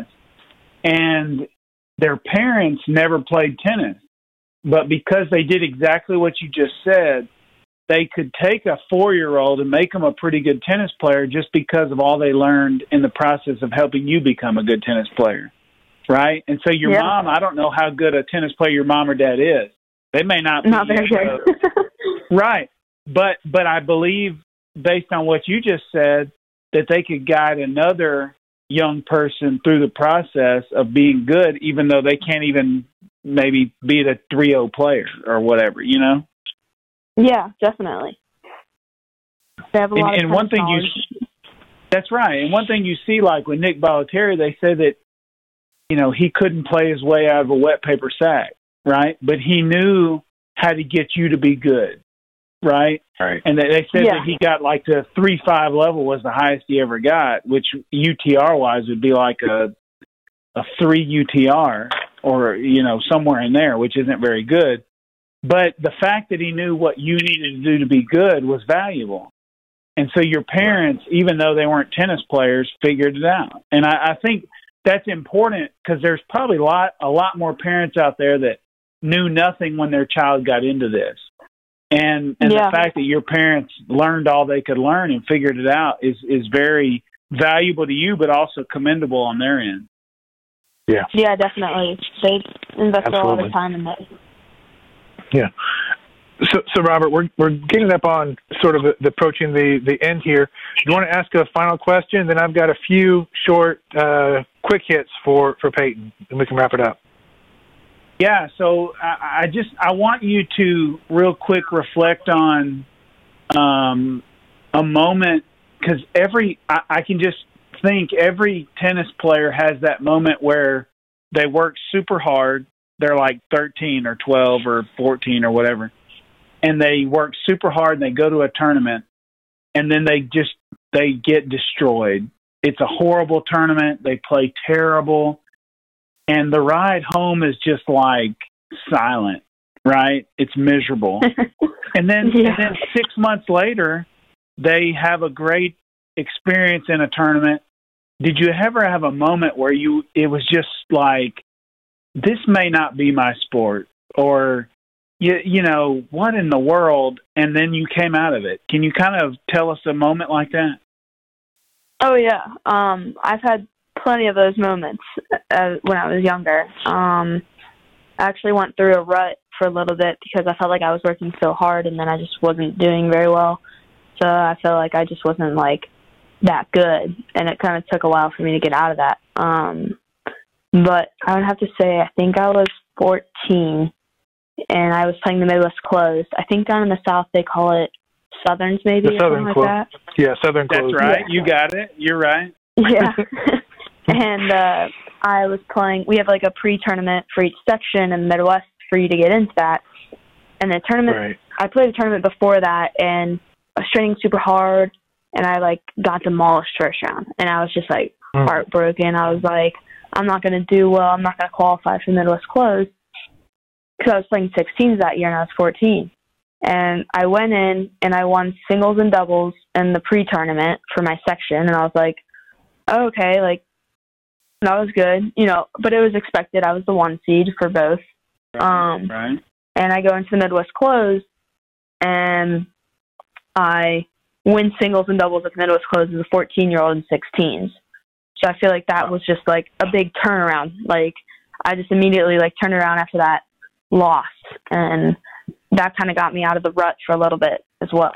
and their parents never played tennis, but because they did exactly what you just said, they could take a four-year-old and make them a pretty good tennis player just because of all they learned in the process of helping you become a good tennis player, right? And so your yeah. mom, I don't know how good a tennis player your mom or dad is. They may not be. Not very good. Right. But but I believe, based on what you just said, that they could guide another young person through the process of being good, even though they can't even maybe be a three oh player or whatever, you know? Yeah, definitely. They have a lot and, of and one thing knowledge. you That's right. And one thing you see, like with Nick Bollettieri, they say that, you know, he couldn't play his way out of a wet paper sack, right? But he knew how to get you to be good, right? Right. And they, they said yeah. that he got like the three five level was the highest he ever got, which U T R-wise would be like a a three U T R or, you know, somewhere in there, which isn't very good. But the fact that he knew what you needed to do to be good was valuable. And so your parents, even though they weren't tennis players, figured it out. And I, I think that's important because there's probably a lot, a lot more parents out there that knew nothing when their child got into this. And and yeah. the fact that your parents learned all they could learn and figured it out is, is very valuable to you, but also commendable on their end. Yeah. Yeah, definitely. They invested Absolutely. a lot of time in that. Yeah. So, so Robert, we're we're getting up on sort of the, the approaching the, the end here. You want to ask a final question? Then I've got a few short, uh, quick hits for, for Peyton, and we can wrap it up. Yeah. So I, I just I want you to real quick reflect on um, a moment, because every I, I can just think every tennis player has that moment where they work super hard. They're like thirteen or twelve or fourteen or whatever. And they work super hard and they go to a tournament and then they just, they get destroyed. It's a horrible tournament. They play terrible. And the ride home is just like silent, right? It's miserable. and then, yeah. and then six months later, they have a great experience in a tournament. Did you ever have a moment where you, it was just like, this may not be my sport, or, you, you know, what in the world? And then you came out of it. Can you kind of tell us a moment like that? Oh, yeah. Um, I've had plenty of those moments uh, when I was younger. Um, I actually went through a rut for a little bit because I felt like I was working so hard and then I just wasn't doing very well. So I felt like I just wasn't, like, that good. And it kind of took a while for me to get out of that. Um, but I would have to say I think I was fourteen. And I was playing the Midwest Closed. I think down in the South they call it Southerns, maybe, the or Southern something Closed. like that. Yeah, Southern Closed. That's right. Yeah. You got it. You're right. Yeah. and uh, I was playing, we have like a pre-tournament for each section in the Midwest for you to get into that. And the tournament, Right. I played a tournament before that, and I was training super hard, and I like got demolished first round. And I was just like Mm. heartbroken. I was like, I'm not going to do well. I'm not going to qualify for the Midwest Closed. Because I was playing sixteens that year and I was fourteen. And I went in and I won singles and doubles in the pre-tournament for my section. And I was like, oh, okay, like, that was good, you know, but it was expected. I was the one seed for both. Right. Um, right. and I go into the Midwest Closed and I win singles and doubles at the Midwest Closed as a fourteen-year-old in sixteens. So I feel like that was just like a big turnaround. Like, I just immediately like turned around after that, lost, and that kind of got me out of the rut for a little bit as well.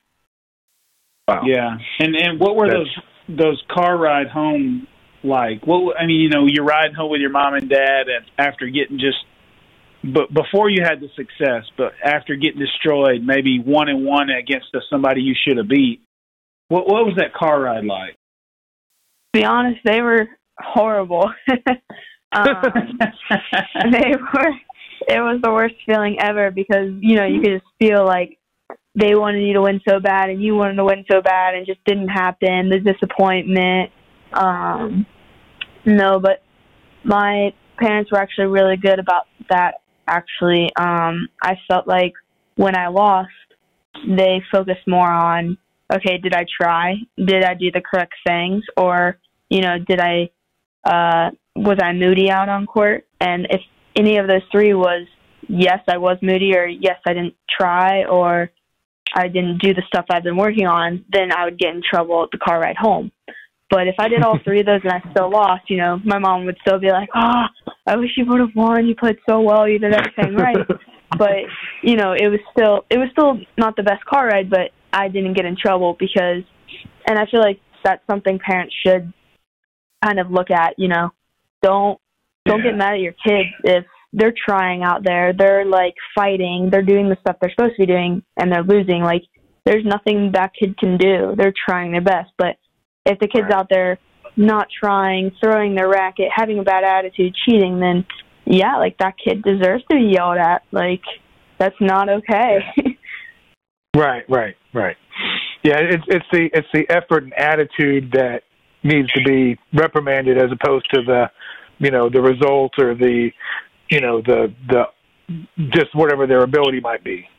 Wow. Yeah, and and what were That's... those those car ride home like? What I mean, you know, you're riding home with your mom and dad, and after getting just, but before you had the success, but after getting destroyed, maybe one and one against somebody you should have beat. What what was that car ride like? To be honest, they were horrible. um, they were. It was the worst feeling ever because, you know, you could just feel like they wanted you to win so bad and you wanted to win so bad and it just didn't happen. The disappointment. Um, no, but my parents were actually really good about that, actually. Um, I felt like when I lost, they focused more on, okay, did I try? Did I do the correct things? Or, you know, did I, uh, was I moody out on court? And if any of those three was, yes, I was moody, or yes, I didn't try, or I didn't do the stuff I've been working on, then I would get in trouble at the car ride home. But if I did all three of those and I still lost, you know, my mom would still be like, oh, I wish you would have won. You played so well. You did everything right. But, you know, it was still it was still not the best car ride, but I didn't get in trouble because, and I feel like that's something parents should kind of look at, you know. Don't don't yeah. get mad at your kids if they're trying out there. They're, like, fighting. They're doing the stuff they're supposed to be doing, and they're losing. Like, there's nothing that kid can do. They're trying their best. But if the kid's right. out there not trying, throwing their racket, having a bad attitude, cheating, then, yeah, like, that kid deserves to be yelled at. Like, that's not okay. Right, right, right. Yeah, it's it's the it's the effort and attitude that needs to be reprimanded as opposed to the, you know, the result or the, you know, the the just whatever their ability might be.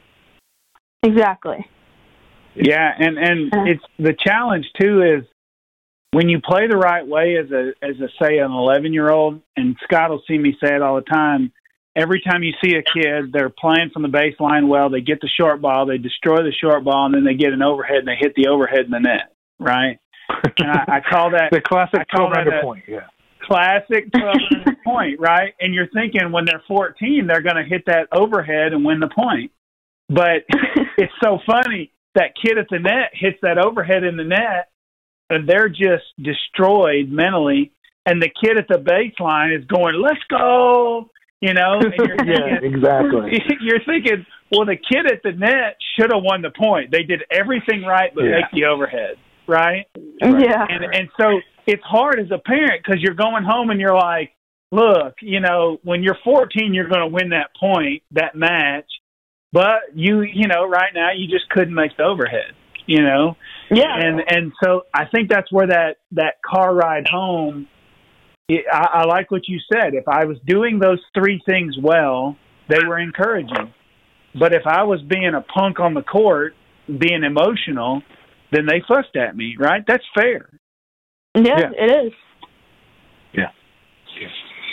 Exactly. Yeah, and and it's the challenge too is when you play the right way as a as a say an eleven year old, and Scott will see me say it all the time. Every time you see a kid, they're playing from the baseline well, they get the short ball, they destroy the short ball, and then they get an overhead and they hit the overhead in the net, right? And I, I call that the classic twelve hundred point, yeah. Classic twelve hundred point, right? And you're thinking when they're fourteen, they're going to hit that overhead and win the point. But it's so funny, that kid at the net hits that overhead in the net, and they're just destroyed mentally. And the kid at the baseline is going, let's go. You know, and you're thinking, yeah, exactly. You're thinking, well, the kid at the net should have won the point. They did everything right, but yeah. make the overhead, right? Yeah. And and so it's hard as a parent because you're going home and you're like, look, you know, when you're fourteen, you're going to win that point, that match, but you, you know, right now you just couldn't make the overhead, you know. Yeah. And and so I think that's where that that car ride home. I, I like what you said. If I was doing those three things well, they were encouraging. But if I was being a punk on the court, being emotional, then they fussed at me, right? That's fair. Yeah, yeah. it is. Yeah. yeah.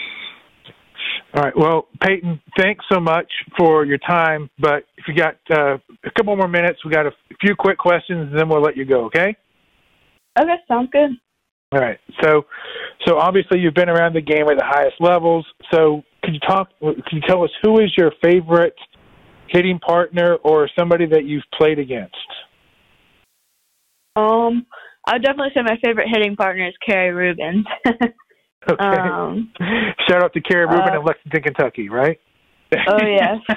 All right. Well, Peyton, thanks so much for your time. But if you got uh, a couple more minutes, we got a few quick questions, and then we'll let you go, okay? Okay, sounds good. All right. So, so obviously you've been around the game at the highest levels. So, could you talk? Can you tell us who is your favorite hitting partner or somebody that you've played against? Um, I would definitely say my favorite hitting partner is Carrie Rubin. Okay. Um, Shout out to Carrie Rubin uh, in Lexington, Kentucky, right? Oh yes.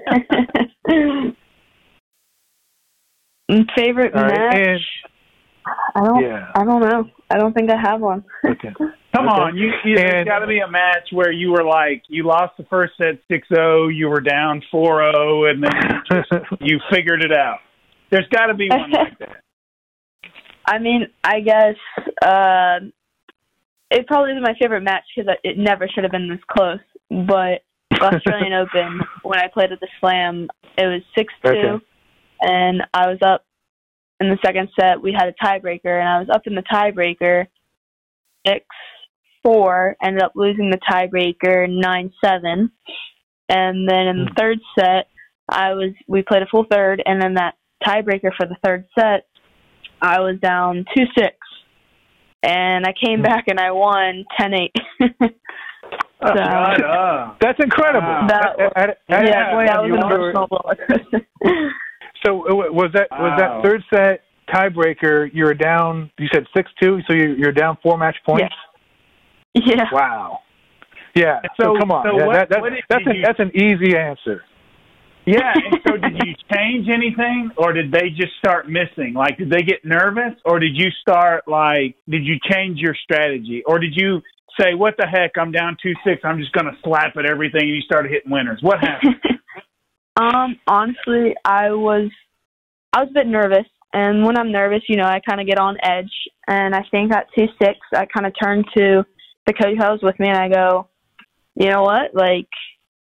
Favorite All right. match? And, I don't. yeah. I don't know. I don't think I have one. Okay. Come okay. on, you, you there's got to be a match where you were like you lost the first set six oh, you were down four oh, and then you, just, you figured it out. There's got to be one like that. I mean, I guess uh, it probably is my favorite match because it never should have been this close. But the Australian Open, when I played at the Slam, it was six two, okay. And I was up. In the second set, we had a tiebreaker, and I was up in the tiebreaker six four, ended up losing the tiebreaker nine seven. And then in the third set, I was we played a full third, and then that tiebreaker for the third set, I was down two six. And I came back, and I won ten eight. So, uh, that's incredible. That, I, I, I, yeah, I, that was an were, emotional blow. So was that was that third set tiebreaker? You were down. You said six two, so you're, you're down four match points. Yeah. yeah. Wow. Yeah. So, so come on. So yeah, what, that, that, what did, that's did an you, that's an easy answer. Yeah. And so did you change anything, or did they just start missing? Like, did they get nervous, or did you start like? Did you change your strategy, or did you say, "What the heck? I'm down two six. I'm just going to slap at everything," and you started hitting winners? What happened? Um, honestly, I was, I was a bit nervous, and when I'm nervous, you know, I kind of get on edge, and I think at two six, I kind of turned to the coach who was with me, and I go, you know what, like,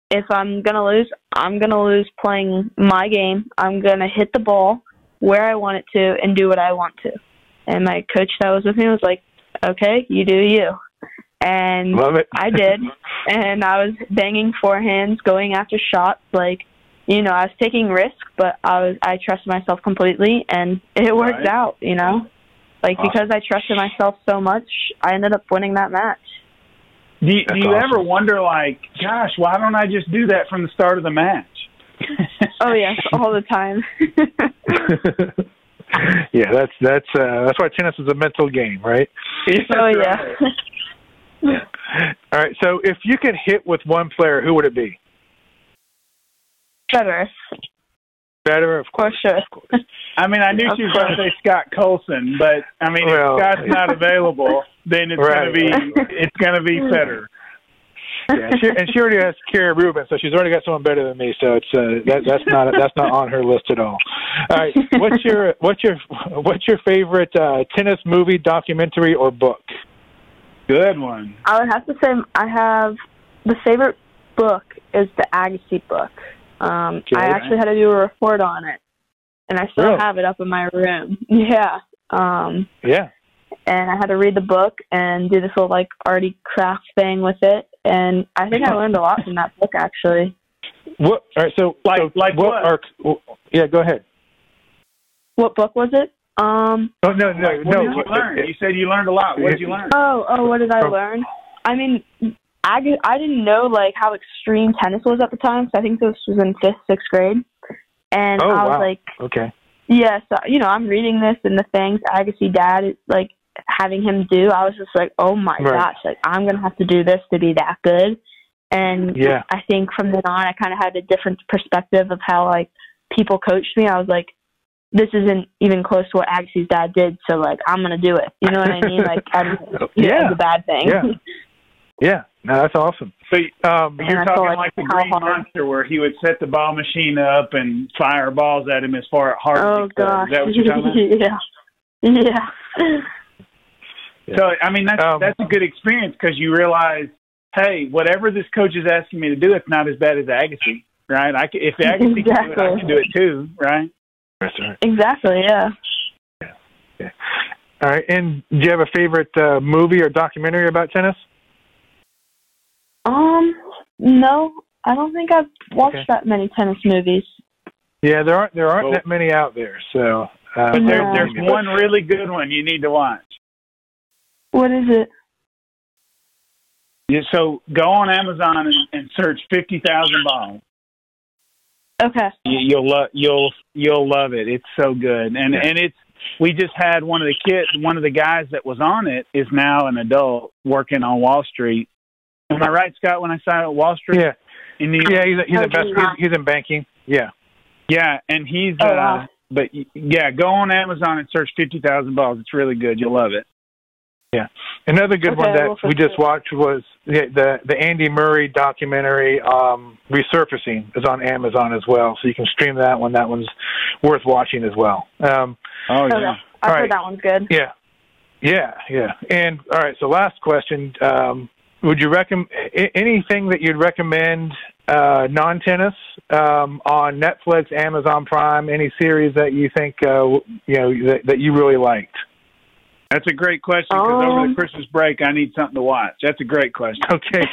if I'm going to lose, I'm going to lose playing my game. I'm going to hit the ball where I want it to and do what I want to. And my coach that was with me was like, okay, you do you. And Love it. I did. And I was banging forehands, going after shots. Like, you know, I was taking risks, but I was I trusted myself completely, and it worked Right. out, you know. Like, Awesome. because I trusted myself so much, I ended up winning that match. Do you, do That's you awesome. ever wonder, like, gosh, why don't I just do that from the start of the match? Oh, yes, all the time. Yeah, that's that's uh, that's why tennis is a mental game, right? Oh, yeah. All right. So, if you could hit with one player, who would it be? Federer, Federer, of for course. sure. I mean, I knew Of she was going to say Scott Colson, but I mean, Well, if Scott's not available, then it's Right. going to be it's going to be Federer. Yeah, she, and she already has Kara Rubin, so she's already got someone better than me. So it's uh, that, that's not that's not on her list at all. All right, what's your what's your what's your favorite uh, tennis movie, documentary, or book? Good one. I would have to say I have the favorite book is the Agassi book. Um, Okay. I actually had to do a report on it, and I still Really? have it up in my room. Yeah. Um, Yeah. and I had to read the book and do this little like arty craft thing with it, and I think I learned a lot from that book actually. What? All right. So Like- so like what? Are, yeah. Go ahead. What book was it? Um, Oh no no Like, what no. did you learn? You said you learned a lot. What did you learn? oh, oh, what did I From- learn? I mean, I, I didn't know like how extreme tennis was at the time, so I think this was in fifth, sixth grade, and Oh, I was wow. like, Okay. yeah, so, you know, I'm reading this and the things Agassi dad is like having him do. I was just like, oh my Right. gosh, like I'm gonna have to do this to be that good. And Yeah. I think from then on, I kind of had a different perspective of how like people coached me. I was like, this isn't even close to what Agassi's dad did, so like I'm gonna do it. You know what I mean? Like, I didn't see it Yeah. as a bad thing. Yeah. Yeah. No, that's awesome. So Um, And you're I talking feel like, like the how Green hard- Monster, where he would set the ball machine up and fire balls at him as far hard as Oh he could. gosh. Is that what you're talking about? yeah. Yeah. Yeah. So, I mean, that's, Um, that's a good experience because you realize, hey, whatever this coach is asking me to do, it's not as bad as Agassi, right? I can, if Agassi can do it, I Exactly. can do it too, right? That's right. Exactly. Yeah. All right. And do you have a favorite uh, movie or documentary about tennis? Um, no, I don't think I've watched Okay. that many tennis movies. Yeah, there aren't there aren't Well- that many out there. So uh, But there, Yeah. there's one really good one you need to watch. What is it? Yeah, so go on Amazon and, and search fifty thousand balls. Okay. You, you'll love you'll you'll love it. It's so good, and Yeah. and it's we just had one of the kids, one of the guys that was on it is now an adult working on Wall Street. Am I right, Scott? When I signed at Wall Street, yeah, in New York? yeah, he's a, he's Oh, a best, he's he's, not. he's in banking. Yeah. yeah, and he's. Oh, uh, wow. But yeah, go on Amazon and search fifty thousand balls. It's really good. You'll love it. Yeah. Another good Okay, one that well, for we just sure. watched was the, the the Andy Murray documentary, um, Resurfacing, is on Amazon as well. So you can stream that one. That one's worth watching as well. Um, Oh Okay. yeah. I've All right. heard that one's good. yeah. Yeah, yeah. And all right, so last question. Um, would you recommend anything that you'd recommend uh, non-tennis um, on Netflix, Amazon Prime, any series that you think uh, you know that, that you really liked? That's a great question because over the Um, Christmas break, I need something to watch. That's a great question. Okay.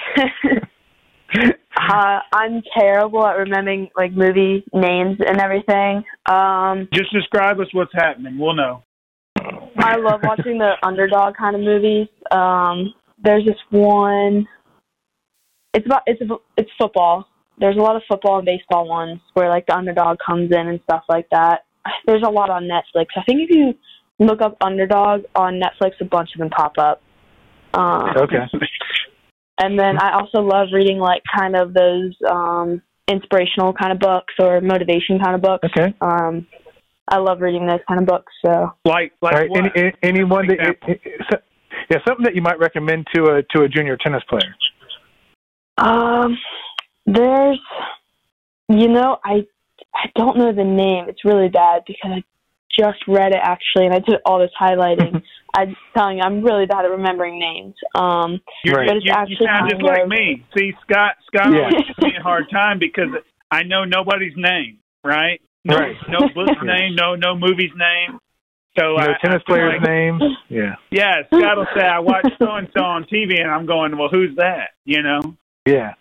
uh, I'm terrible at remembering like movie names and everything. Um, Just describe us what's happening. We'll know. I love watching the underdog kind of movies. Um, there's this one. It's about it's it's football. There's a lot of football and baseball ones where like the underdog comes in and stuff like that. There's a lot on Netflix. I think if you look up underdog on Netflix, a bunch of them pop up. Um, Okay. And then I also love reading like kind of those um, inspirational kind of books or motivation kind of books. Okay. Um, I love reading those kind of books. So Like like All right. what? Any, any, anyone that Example. so- yeah, something that you might recommend to a to a junior tennis player. um, there's, you know, I I don't know the name. It's really bad because I just read it actually, and I did all this highlighting. I'm telling you, I'm really bad at remembering names. Um, You're, but it's you, actually you sound just like of, me. See, Scott, Scott Yeah. always gives me a hard time because I know nobody's name, right? No, Right. no book's name, no no movie's name. So No I, tennis I players' like, names. Yeah. Yeah, Scott will say, I watched so-and-so on T V, and I'm going, well, who's that? You know? Yeah.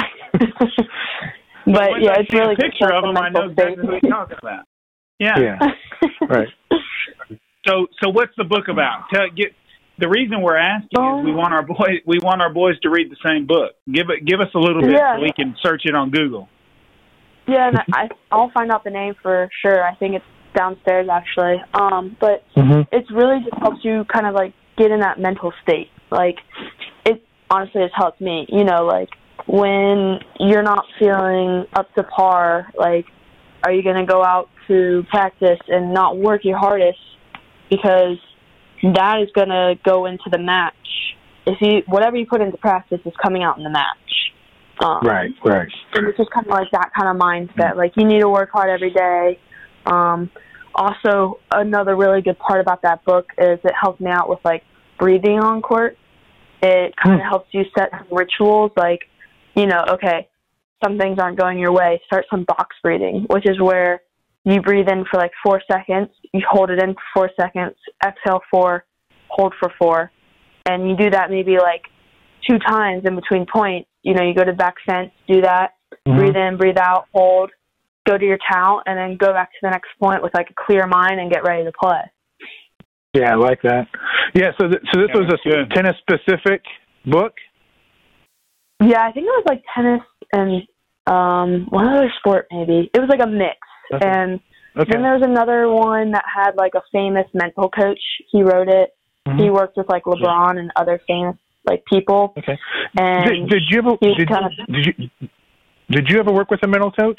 but Once yeah, I it's see really a picture just of a him, I mental know exactly who state. he's talking about. Yeah. Yeah. Right. So, so what's the book about? Tell, get the reason we're asking Um, is we want our boy, we want our boys to read the same book. Give it, give us a little bit Yeah. so we can search it on Google. Yeah, and I, I'll find out the name for sure. I think it's downstairs, actually. Um, but Mm-hmm. it's really just helps you kind of, like, get in that mental state. Like, it honestly has helped me. You know, like, when you're not feeling up to par, like, are you going to go out to practice and not work your hardest? Because that is going to go into the match. If you whatever you put into practice is coming out in the match. Um, Right. Right. And it's just kind of like that kind of mindset. Like, you need to work hard every day. Um, also, another really good part about that book is it helps me out with, like, breathing on court. It kind of helps you set some rituals, like, you know, okay, some things aren't going your way. Start some box breathing, which is where you breathe in for, like, four seconds. You hold it in for four seconds, exhale four, hold for four. And you do that maybe, like, two times in between points. You know, you go to the back fence, do that, Mm-hmm. breathe in, breathe out, hold, go to your count, and then go back to the next point with, like, a clear mind and get ready to play. Yeah, I like that. Yeah. So, th- so this Yeah, was that's a good. tennis-specific book. Yeah, I think it was, like, tennis and um, one other sport maybe. It was, like, a mix. Okay. And Okay. then there was another one that had, like, a famous mental coach. He wrote it. Mhm. He worked with, like, LeBron and other famous, like, people. Okay. And Did, did you ever he was did, kind of, did you did you ever work with a mental coach?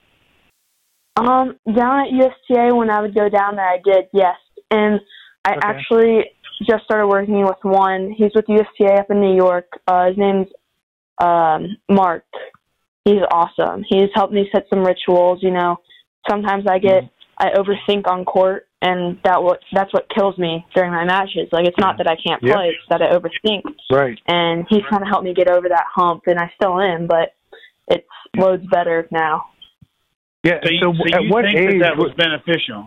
um, down at U S T A when I would go down there, I did, yes. And I Okay. actually just started working with one. He's with U S T A up in New York. Uh, his name's um, Mark. He's awesome. He's helped me set some rituals, you know. Sometimes I get, I overthink on court, and that what that's what kills me during my matches. Like, it's not that I can't Yep. play, it's that I overthink. Right. And he's kind of helped me get over that hump, and I still am, but it's loads better now. Yeah. So, you, So, so at you what think age? that, that was was- beneficial?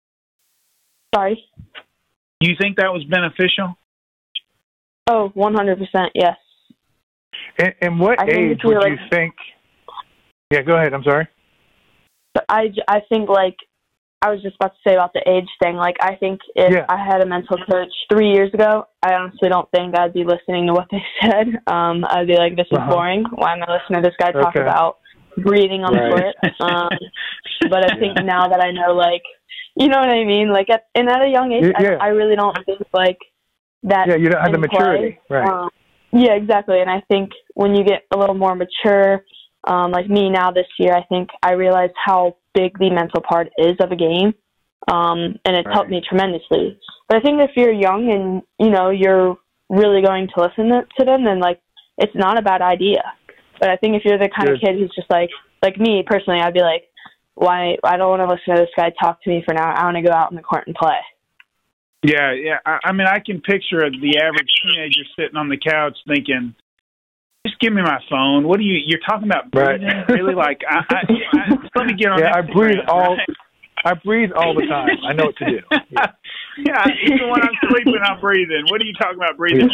Sorry? You think that was beneficial? Oh, one hundred percent, yes. and, and what I think age if you're would you like- think? Yeah. Go ahead. I'm sorry. But I, j- I think, like, I was just about to say about the age thing. Like, I think if Yeah. I had a mental coach three years ago, I honestly don't think I'd be listening to what they said. Um, I'd be like, this is Uh-huh. boring. Why am I listening to this guy talk Okay. about breathing on Right. the court? Um, but I think now that I know, like, you know what I mean? Like, at, and at a young age, Y- yeah. I, I really don't think, like, that Yeah. You don't have the in play. maturity. Right. Um, yeah, exactly. And I think when you get a little more mature, um, like me now this year, I think I realized how big the mental part is of a game. Um, and it's Right. helped me tremendously. But I think if you're young and, you know, you're really going to listen to, to them, then, like, it's not a bad idea. But I think if you're the kind Good. of kid who's just like, like me personally, I'd be like, why, I don't want to listen to this guy talk to me for now. I want to go out on the court and play. Yeah, yeah. I, I mean, I can picture the average teenager sitting on the couch thinking, "Just give me my phone. What are you? You're talking about breathing? Right. Really? Like, I, I, I, let me get on. Yeah. I Instagram, breathe all. right? I breathe all the time. I know what to do. Yeah. Yeah, even when I'm sleeping, I'm breathing. What are you talking about breathing?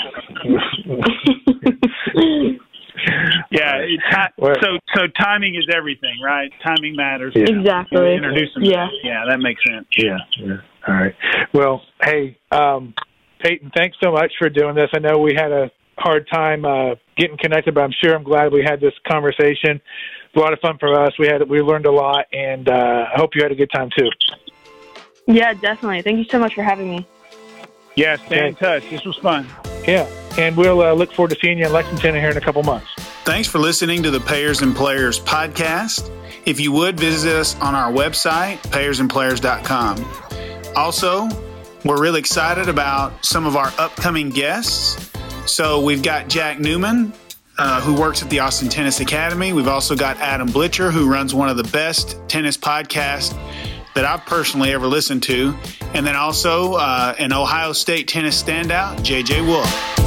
Yeah, it, ti- Well- so so timing is everything, right? Timing matters. Yeah. Exactly. Introduce them. Yeah. Yeah, that makes sense. Yeah, yeah. All right. Well, hey, um, Peyton, thanks so much for doing this. I know we had a hard time uh, getting connected, but I'm sure I'm glad we had this conversation. It's a lot of fun for us. We had we learned a lot, and uh, I hope you had a good time too. Yeah, definitely. Thank you so much for having me. Yeah, stay in touch. This was fun. Yeah, and we'll uh, look forward to seeing you in Lexington here in a couple months. Thanks for listening to the Payers and Players podcast. If you would, visit us on our website, payers and players dot com. Also, we're really excited about some of our upcoming guests. So we've got Jack Newman, uh, who works at the Austin Tennis Academy. We've also got Adam Blitcher, who runs one of the best tennis podcasts that I've personally ever listened to. And then also uh, an Ohio State tennis standout, J J Wolf.